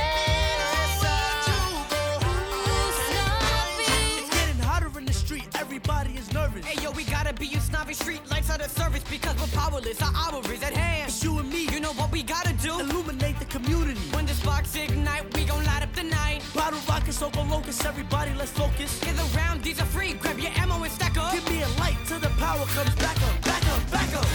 It's getting hotter in the street, everybody is nervous. Hey yo, we gotta be in snobby street lights out of service because we're powerless, our hour is at hand. It's you and me, you know what we gotta do? Illuminate the community. When the sparks ignite, we gon' light up the night. Bottle rockets, open locust, everybody let's focus. Get around, these are free, grab your ammo and stack up. Give me a light till the power comes back up, back up, back up.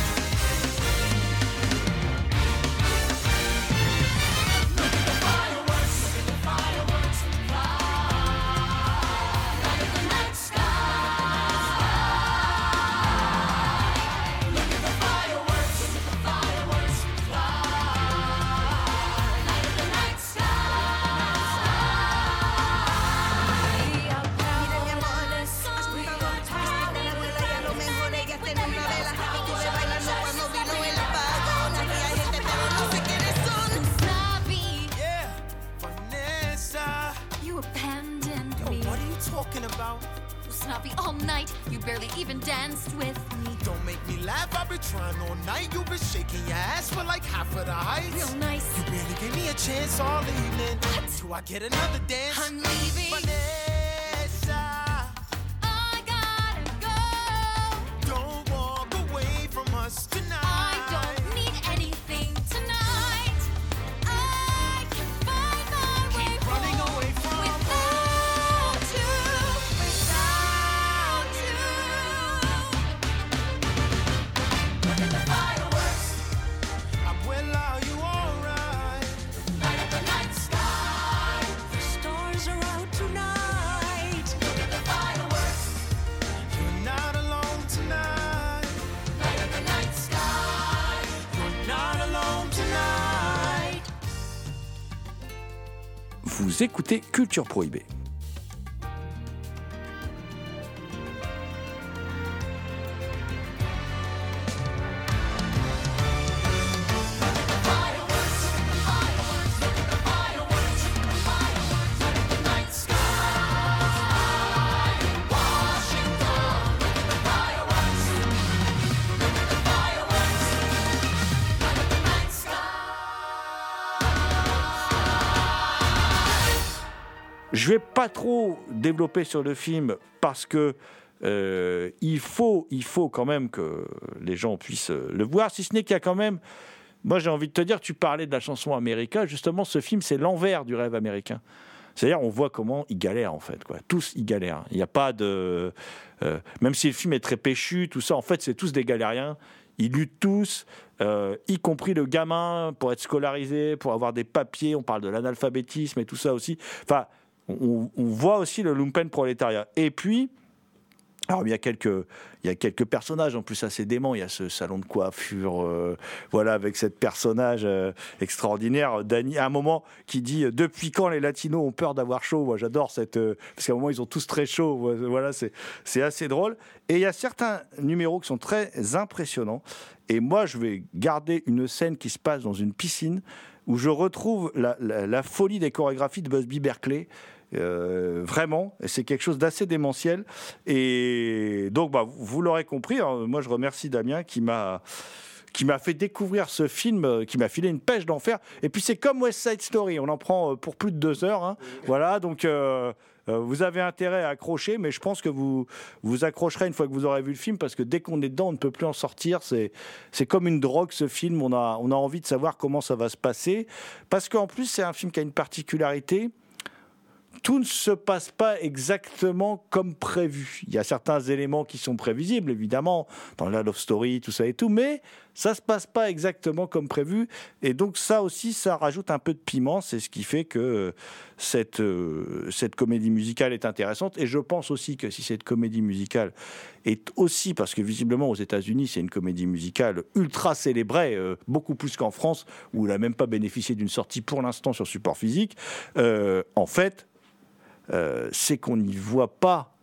Snobby all night, you barely even danced with me. Don't make me laugh, I've been trying all night. You've been shaking your ass for like half of the heights. Real nice. You barely gave me a chance all evening. What? Do I get another dance? I'm leaving. Vanessa, I gotta go. don't walk away from us tonight. I don't need anything tonight. I vous écoutez Culture Prohibée. Je ne vais pas trop développer sur le film parce que euh, il faut, il faut quand même que les gens puissent le voir, si ce n'est qu'il y a quand même... Moi, j'ai envie de te dire, tu parlais de la chanson America, justement, ce film, c'est l'envers du rêve américain. C'est-à-dire, on voit comment ils galèrent, en fait, quoi. Tous, ils galèrent. Il n'y a pas de... Euh, même si le film est très péchu, tout ça, en fait, c'est tous des galériens. Ils luttent tous, euh, y compris le gamin, pour être scolarisé, pour avoir des papiers. On parle de l'analphabétisme et tout ça aussi. Enfin... On, on voit aussi le lumpen prolétariat. Et puis, alors il y a quelques, il y a quelques personnages en plus assez déments. Il y a ce salon de coiffure, euh, voilà, avec cette personnage euh, extraordinaire, Dani, à un moment qui dit euh, depuis quand les Latinos ont peur d'avoir chaud. Moi, j'adore cette, euh, parce qu'à un moment ils ont tous très chaud. Voilà, c'est, c'est assez drôle. Et il y a certains numéros qui sont très impressionnants. Et moi, je vais garder une scène qui se passe dans une piscine où je retrouve la, la, la folie des chorégraphies de Busby Berkeley. Euh, vraiment, c'est quelque chose d'assez démentiel. Et donc, bah, vous, vous l'aurez compris, hein, moi je remercie Damien qui m'a, qui m'a fait découvrir ce film, qui m'a filé une pêche d'enfer. Et puis c'est comme West Side Story, on en prend pour plus de deux heures. Hein. Voilà, donc euh, euh, vous avez intérêt à accrocher, mais je pense que vous vous accrocherez une fois que vous aurez vu le film, parce que dès qu'on est dedans, on ne peut plus en sortir. C'est, c'est comme une drogue, ce film. On a, on a envie de savoir comment ça va se passer. Parce qu'en plus, c'est un film qui a une particularité. Tout ne se passe pas exactement comme prévu. Il y a certains éléments qui sont prévisibles, évidemment, dans la love story, tout ça et tout, mais ça ne se passe pas exactement comme prévu. Et donc ça aussi, ça rajoute un peu de piment. C'est ce qui fait que cette, euh, cette comédie musicale est intéressante. Et je pense aussi que si cette comédie musicale est aussi, parce que visiblement aux États-Unis, c'est une comédie musicale ultra célébrée, euh, beaucoup plus qu'en France, où elle n'a même pas bénéficié d'une sortie pour l'instant sur support physique, euh, en fait... Euh, c'est qu'on n'y voit pas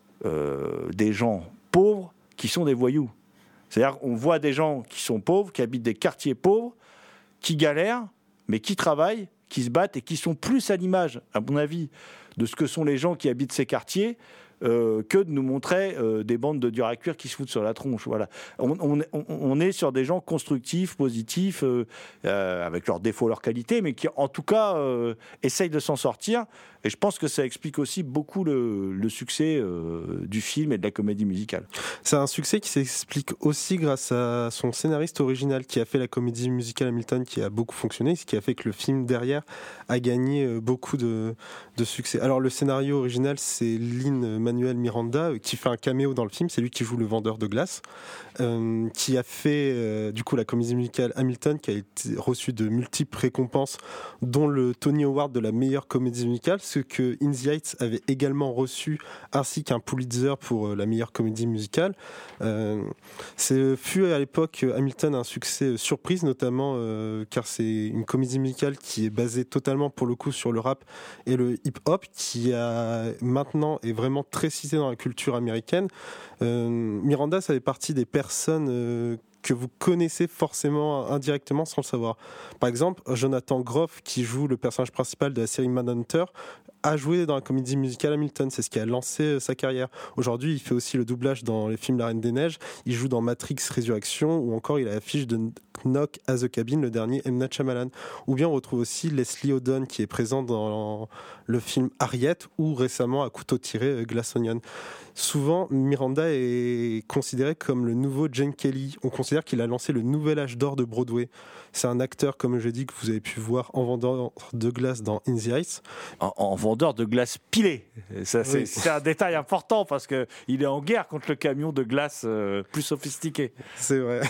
euh, des gens pauvres qui sont des voyous. C'est-à-dire qu'on voit des gens qui sont pauvres, qui habitent des quartiers pauvres, qui galèrent, mais qui travaillent, qui se battent et qui sont plus à l'image, à mon avis, de ce que sont les gens qui habitent ces quartiers, euh, que de nous montrer euh, des bandes de dur à cuire qui se foutent sur la tronche. Voilà. On, on, on est sur des gens constructifs, positifs, euh, euh, avec leurs défauts, leurs qualités, mais qui, en tout cas, euh, essayent de s'en sortir. Et je pense que ça explique aussi beaucoup le, le succès euh, du film et de la comédie musicale. C'est un succès qui s'explique aussi grâce à son scénariste original qui a fait la comédie musicale Hamilton, qui a beaucoup fonctionné, ce qui a fait que le film derrière a gagné beaucoup de, de succès. Alors le scénario original, c'est Lin-Manuel Miranda qui fait un caméo dans le film, c'est lui qui joue le vendeur de glace, euh, qui a fait euh, du coup la comédie musicale Hamilton, qui a été reçu de multiples récompenses, dont le Tony Award de la meilleure comédie musicale, ce que In the Heights avait également reçu, ainsi qu'un Pulitzer pour la meilleure comédie musicale. Euh, c'est fut à l'époque Hamilton un succès surprise, notamment euh, car c'est une comédie musicale qui est basée totalement pour le coup sur le rap et le hip-hop, qui a maintenant est vraiment très cité dans la culture américaine. Euh, Miranda, ça fait partie des personnes euh, que vous connaissez forcément indirectement sans le savoir. Par exemple, Jonathan Groff, qui joue le personnage principal de la série Manhunter, a joué dans la comédie musicale Hamilton, c'est ce qui a lancé sa carrière. Aujourd'hui, il fait aussi le doublage dans les films La Reine des Neiges, il joue dans Matrix Résurrection, ou encore il a l'affiche de Knock at the Cabin, le dernier M. Night Shyamalan. Ou bien on retrouve aussi Leslie Odom, qui est présent dans le film Harriet, ou récemment à couteau tiré Glass Onion. Souvent, Miranda est considéré comme le nouveau Gene Kelly. On considère qu'il a lancé le nouvel âge d'or de Broadway. C'est un acteur, comme je dis, que vous avez pu voir en vendeur de glace dans In the Heights. En, en vendeur de glace pilée. Ça, c'est, oui. c'est un détail important parce qu'il est en guerre contre le camion de glace euh, plus sophistiqué. C'est vrai.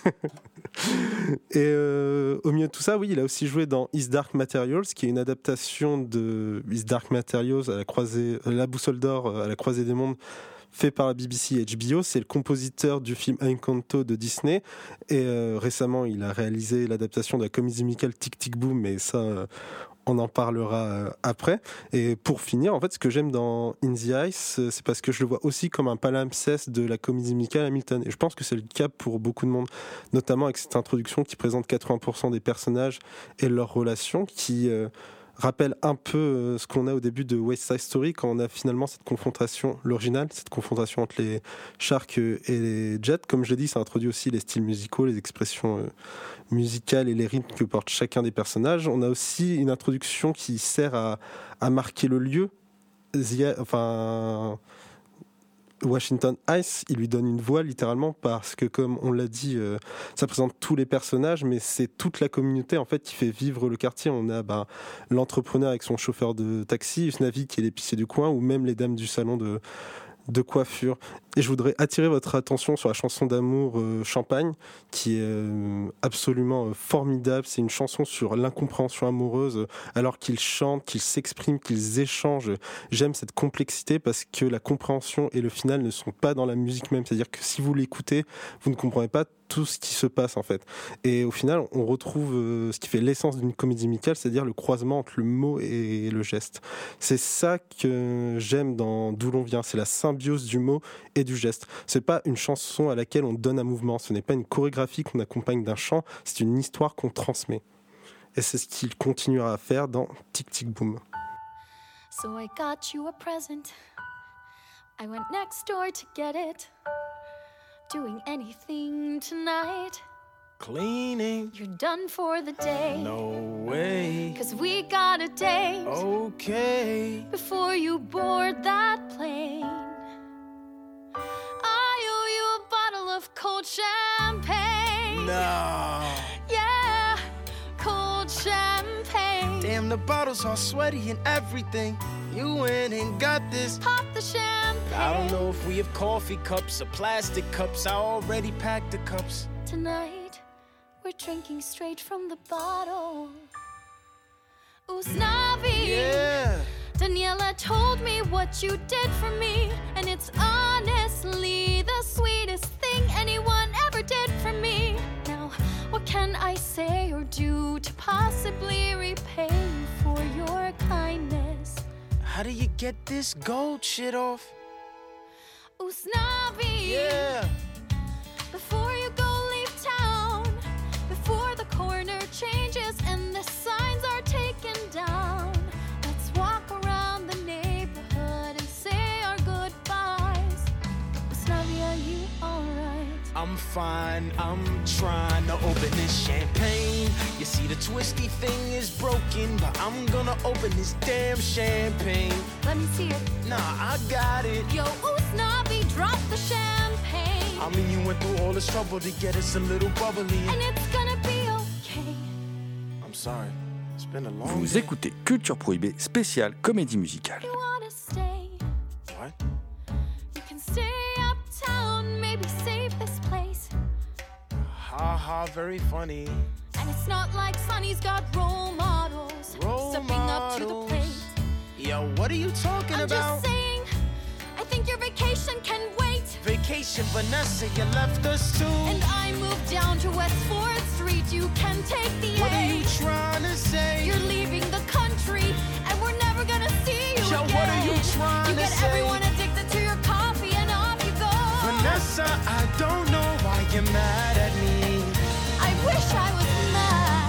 Et euh, au milieu de tout ça, oui, il a aussi joué dans His Dark Materials, qui est une adaptation de His Dark Materials à la croisée, la boussole d'or à la croisée des mondes, fait par la B B C et H B O. C'est le compositeur du film Encanto de Disney, et euh, récemment il a réalisé l'adaptation de la comédie musicale Tic Tic Boom, mais ça euh, on en parlera euh, après. Et pour finir, en fait, ce que j'aime dans In the Ice, euh, c'est parce que je le vois aussi comme un palimpseste de la comédie musicale Hamilton. Et je pense que c'est le cas pour beaucoup de monde, notamment avec cette introduction qui présente quatre-vingts pour cent des personnages et leurs relations, qui euh, rappelle un peu euh, ce qu'on a au début de West Side Story, quand on a finalement cette confrontation, l'original, cette confrontation entre les Sharks et les Jets. Comme je l'ai dit, ça introduit aussi les styles musicaux, les expressions euh, musicales et les rythmes que portent chacun des personnages. On a aussi une introduction qui sert à, à marquer le lieu. The, enfin, Washington Ice, il lui donne une voix littéralement parce que, comme on l'a dit, euh, ça présente tous les personnages, mais c'est toute la communauté en fait qui fait vivre le quartier. On a bah, l'entrepreneur avec son chauffeur de taxi, Usnavi qui est l'épicier du coin, ou même les dames du salon de de coiffure. Et je voudrais attirer votre attention sur la chanson d'amour euh, Champagne, qui est euh, absolument euh, formidable. C'est une chanson sur l'incompréhension amoureuse, euh, alors qu'ils chantent, qu'ils s'expriment, qu'ils échangent. J'aime cette complexité parce que la compréhension et le final ne sont pas dans la musique même. C'est-à-dire que si vous l'écoutez, vous ne comprenez pas tout ce qui se passe en fait. Et au final, on retrouve euh, ce qui fait l'essence d'une comédie musicale, c'est-à-dire le croisement entre le mot et le geste. C'est ça que j'aime dans D'où l'on vient, c'est la symbiose du mot et du geste. C'est pas une chanson à laquelle on donne un mouvement, ce n'est pas une chorégraphie qu'on accompagne d'un chant, c'est une histoire qu'on transmet. Et c'est ce qu'il continuera à faire dans Tic Tic Boom. So I got you a present. I went next door to get it. Doing anything tonight. Cleaning. You're done for the day. No way. Cause we got a date. Okay. Before you board that plane. I owe you a bottle of cold champagne. No. Yeah, cold champagne. Damn, the bottle's all sweaty and everything. You went and got this. Pop the champagne. I don't know if we have coffee cups or plastic cups. I already packed the cups. Tonight, we're drinking straight from the bottle. Usnavi. Yeah. Daniela told me what you did for me, and it's honestly the sweetest thing anyone ever did for me. Now, what can I say or do to possibly repay you for your kindness? How do you get this gold shit off? Usnavi. Yeah. Before you go, leave town. Before the corner changes and the signs are taken down. Let's walk around the neighborhood and say our goodbyes. Usnavi, are you alright? I'm fine, I'm trying to open this champagne. You see the twisty thing is broken, but I'm gonna open this damn champagne. Let me see it. Nah, I got it. Yo, Usnavi, drop the champagne. I mean, you went through all this trouble to get us a little bubbly. And it's gonna be okay. I'm sorry, it's been a long Vous day. écoutez Culture Prohibée spéciale comédie musicale. You wanna stay? What? You can stay uptown, maybe save this place. Ha ha, very funny. And it's not like Sonny's got role models Role stepping up to the models. plate. Yo, what are you talking I'm about? just saying, I think your vacation can wait. Vacation, Vanessa, you left us too. And I moved down to West fourth Street. You can take the What A. are you trying to say? You're leaving the country, and we're never gonna see you Yo, again. what are you trying You to get say? everyone addicted to your coffee, and off you go. Vanessa, I don't know why you're mad at me. I wish I was mad.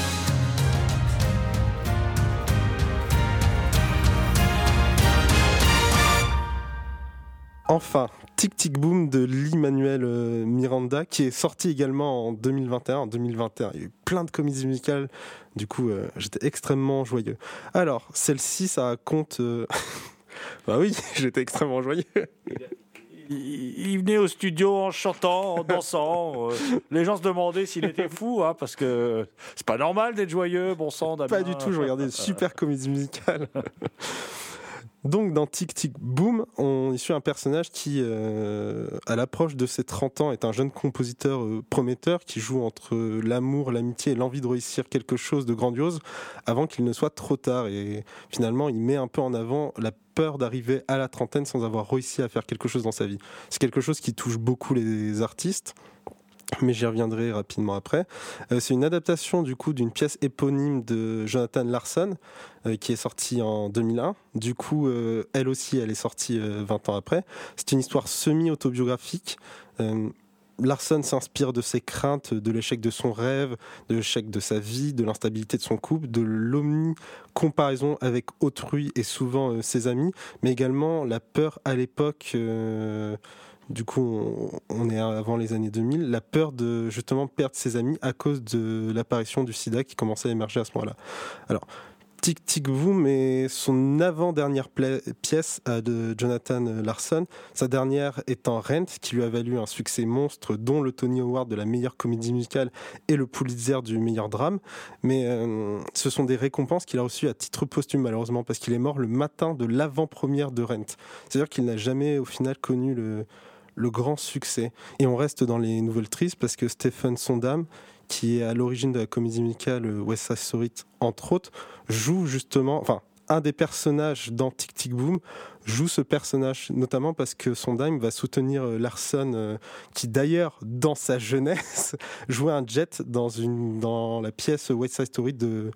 Enfin, Tic Tic Boom de Lin-Manuel euh, Miranda, qui est sorti également en deux mille vingt et un. En deux mille vingt et un, il y a eu plein de comédies musicales, du coup euh, j'étais extrêmement joyeux. Alors, celle-ci, ça raconte... Euh... bah oui, j'étais extrêmement joyeux. Il, il venait au studio en chantant, en dansant. Euh, les gens se demandaient s'il était fou, hein, parce que c'est pas normal d'être joyeux, bon sang. Damien. Pas du tout, je regardais une super comédie musicale. Donc dans Tic Tic Boom, on y suit un personnage qui, euh, à l'approche de ses trente ans, est un jeune compositeur euh, prometteur qui joue entre l'amour, l'amitié et l'envie de réussir quelque chose de grandiose avant qu'il ne soit trop tard. Et finalement, il met un peu en avant la peur d'arriver à la trentaine sans avoir réussi à faire quelque chose dans sa vie. C'est quelque chose qui touche beaucoup les artistes. mais j'y reviendrai rapidement après. Euh, c'est une adaptation du coup d'une pièce éponyme de Jonathan Larson euh, qui est sortie en deux mille un. Du coup, euh, elle aussi, elle est sortie euh, vingt ans après. C'est une histoire semi-autobiographique. Euh, Larson s'inspire de ses craintes, de l'échec de son rêve, de l'échec de sa vie, de l'instabilité de son couple, de l'omni-comparaison avec autrui et souvent euh, ses amis, mais également la peur à l'époque... Euh, Du coup, on, on est avant les années deux mille, la peur de justement perdre ses amis à cause de l'apparition du sida qui commençait à émerger à ce moment-là. Alors, Tic Tic Boom est son avant-dernière pla- pièce euh, de Jonathan Larson, sa dernière étant Rent, qui lui a valu un succès monstre, dont le Tony Award de la meilleure comédie musicale et le Pulitzer du meilleur drame. Mais euh, ce sont des récompenses qu'il a reçues à titre posthume, malheureusement, parce qu'il est mort le matin de l'avant-première de Rent. C'est-à-dire qu'il n'a jamais, au final, connu le... le grand succès. Et on reste dans les nouvelles tristes parce que Stephen Sondheim, qui est à l'origine de la comédie musicale West Side Story, entre autres, joue justement, enfin, un des personnages dans Tic Tic Boom joue ce personnage, notamment parce que Sondheim va soutenir Larson, euh, qui d'ailleurs, dans sa jeunesse, jouait un jet dans, une, dans la pièce West Side Story de...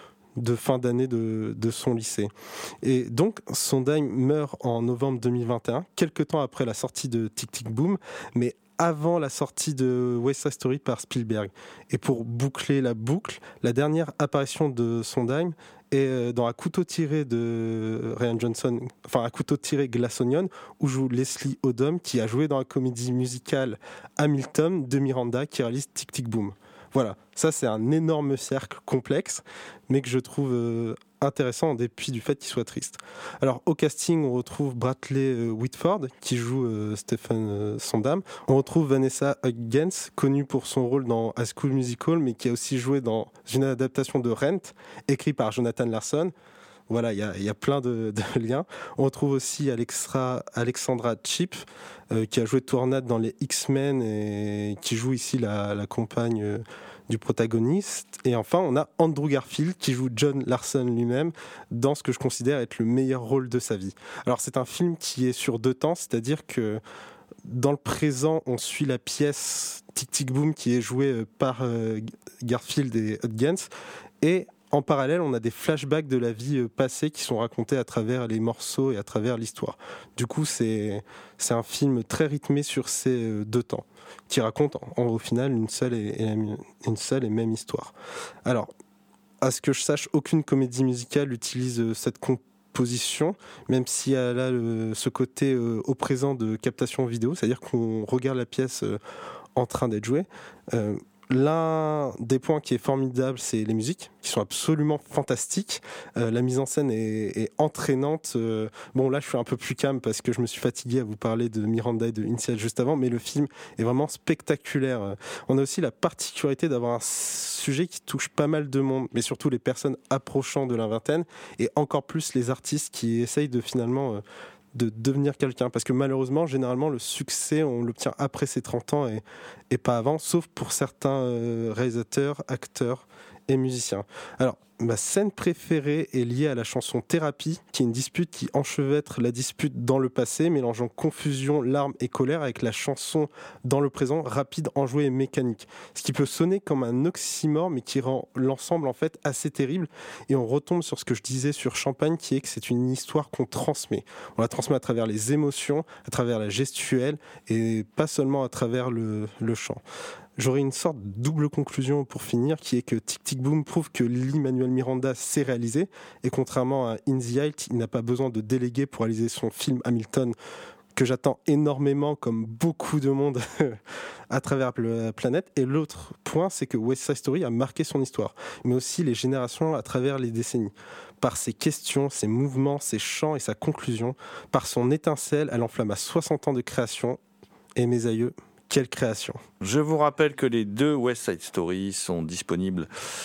de fin d'année de, de son lycée. Et donc, Sondheim meurt en novembre deux mille vingt et un, quelques temps après la sortie de Tic Tic Boom, mais avant la sortie de West Side Story par Spielberg. Et pour boucler la boucle, la dernière apparition de Sondheim est dans Un couteau tiré de Rian Johnson, enfin Un couteau tiré Glass Onion, où joue Leslie Odom, qui a joué dans la comédie musicale Hamilton de Miranda, qui réalise Tic Tic Boom. Voilà, ça c'est un énorme cercle complexe, mais que je trouve euh, intéressant en dépit du fait qu'il soit triste. Alors au casting, on retrouve Bradley euh, Whitford, qui joue euh, Stephen euh, Sondheim. On retrouve Vanessa Hudgens, connue pour son rôle dans High School Musical, mais qui a aussi joué dans une adaptation de Rent, écrite par Jonathan Larson. Voilà, il y, y a plein de, de liens. On retrouve aussi Alexa, Alexandra Shipp, euh, qui a joué Tornade dans les X-Men et qui joue ici la, la compagne euh, du protagoniste. Et enfin, on a Andrew Garfield, qui joue John Larson lui-même, dans ce que je considère être le meilleur rôle de sa vie. Alors, c'est un film qui est sur deux temps, c'est-à-dire que dans le présent, on suit la pièce Tic Tic Boom, qui est jouée par euh, Garfield et Hudgens, et en parallèle, on a des flashbacks de la vie passée qui sont racontés à travers les morceaux et à travers l'histoire. Du coup, c'est, c'est un film très rythmé sur ces deux temps, qui raconte en, au final une seule et, et une seule et même histoire. Alors, à ce que je sache, aucune comédie musicale utilise cette composition, même si elle a le, ce côté euh, au présent de captation vidéo, c'est-à-dire qu'on regarde la pièce euh, en train d'être jouée. Euh, L'un des points qui est formidable, c'est les musiques, qui sont absolument fantastiques. Euh, la mise en scène est, est entraînante. Euh, bon, là, je suis un peu plus calme parce que je me suis fatigué à vous parler de Miranda et de Inside juste avant, mais le film est vraiment spectaculaire. Euh, on a aussi la particularité d'avoir un sujet qui touche pas mal de monde, mais surtout les personnes approchant de la vingtaine, et encore plus les artistes qui essayent de finalement... Euh, de devenir quelqu'un, parce que malheureusement, généralement, le succès, on l'obtient après ses trente ans et, et pas avant, sauf pour certains euh, réalisateurs, acteurs et musiciens. Alors, ma scène préférée est liée à la chanson Thérapie, qui est une dispute qui enchevêtre la dispute dans le passé, mélangeant confusion, larmes et colère avec la chanson dans le présent, rapide, enjouée et mécanique. Ce qui peut sonner comme un oxymore, mais qui rend l'ensemble en fait assez terrible. Et on retombe sur ce que je disais sur Champagne, qui est que c'est une histoire qu'on transmet. On la transmet à travers les émotions, à travers la gestuelle, et pas seulement à travers le, le chant. J'aurais une sorte de double conclusion pour finir, qui est que Tic Tic Boom prouve que Lin-Manuel Miranda sait réaliser, et contrairement à In the Heights, il n'a pas besoin de déléguer pour réaliser son film Hamilton, que j'attends énormément, comme beaucoup de monde à travers la planète. Et l'autre point, c'est que West Side Story a marqué son histoire, mais aussi les générations à travers les décennies. Par ses questions, ses mouvements, ses chants et sa conclusion, par son étincelle, elle enflamme à soixante ans de création. Et mes aïeux, quelle création! Je vous rappelle que les deux West Side Story sont disponibles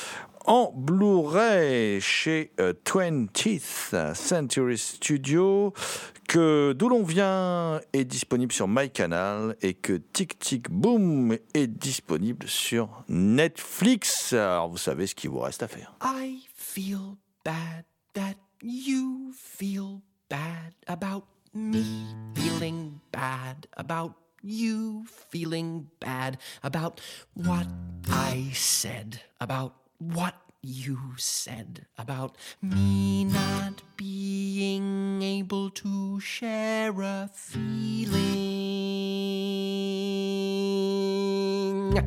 en Blu-ray chez euh, twentieth Century Studio, que D'où l'on vient est disponible sur MyCanal et que Tic Tic Boom est disponible sur Netflix. Alors vous savez ce qu'il vous reste à faire. I feel bad that you feel bad about me feeling bad about you feeling bad about what I said, about what you said, about me not being able to share a feeling.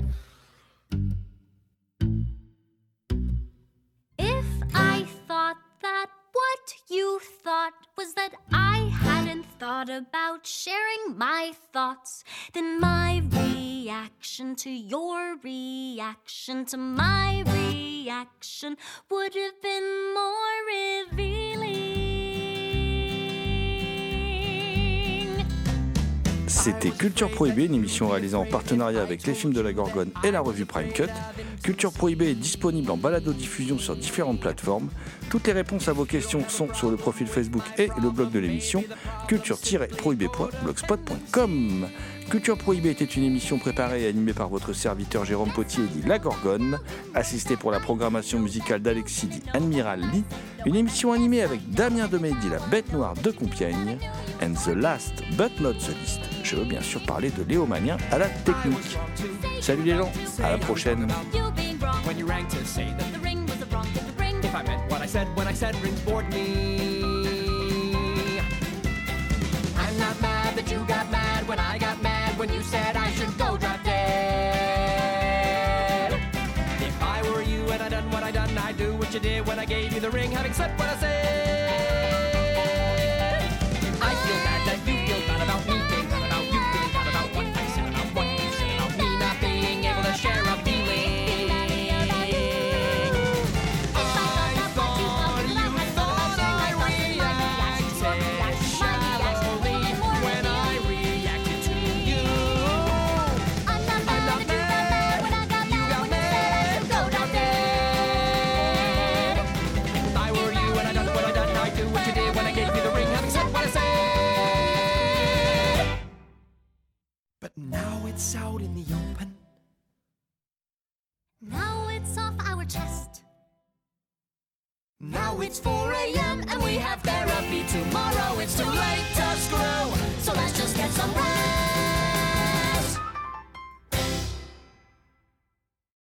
If I thought that what you thought was that I hadn't thought about sharing my thoughts, then my reaction to your reaction to my reaction would have been more revealing. C'était Culture Prohibée, une émission réalisée en partenariat avec les films de la Gorgone et la revue Prime Cut. Culture Prohibée est disponible en balado-diffusion sur différentes plateformes. Toutes les réponses à vos questions sont sur le profil Facebook et le blog de l'émission culture tiret prohibée point blogspot point com. Culture Prohibée était une émission préparée et animée par votre serviteur Jérôme Potier dit La Gorgone, assisté pour la programmation musicale d'Alexis dit Admiral Lee, une émission animée avec Damien Demey dit La Bête Noire de Compiègne, and the last but not the least, je veux bien sûr parler de Léo Manien à la technique. Salut les gens, à la prochaine. When you rang to say that the ring was the wrong thing to bring. If I meant what I said when I said rings bored me. I'm not mad that you got mad when I got mad when you said I should go drop dead. If I were you and I done what I done, I'd do what you did when I gave you the ring, having said what I said. I feel bad that you feel bad about me being bad about you being bad about what I said about what you said about me not being able to share a feeling. Now it's out in the open. Now it's off our chest. Now it's four a.m. and we have therapy tomorrow. It's too late to screw, so let's just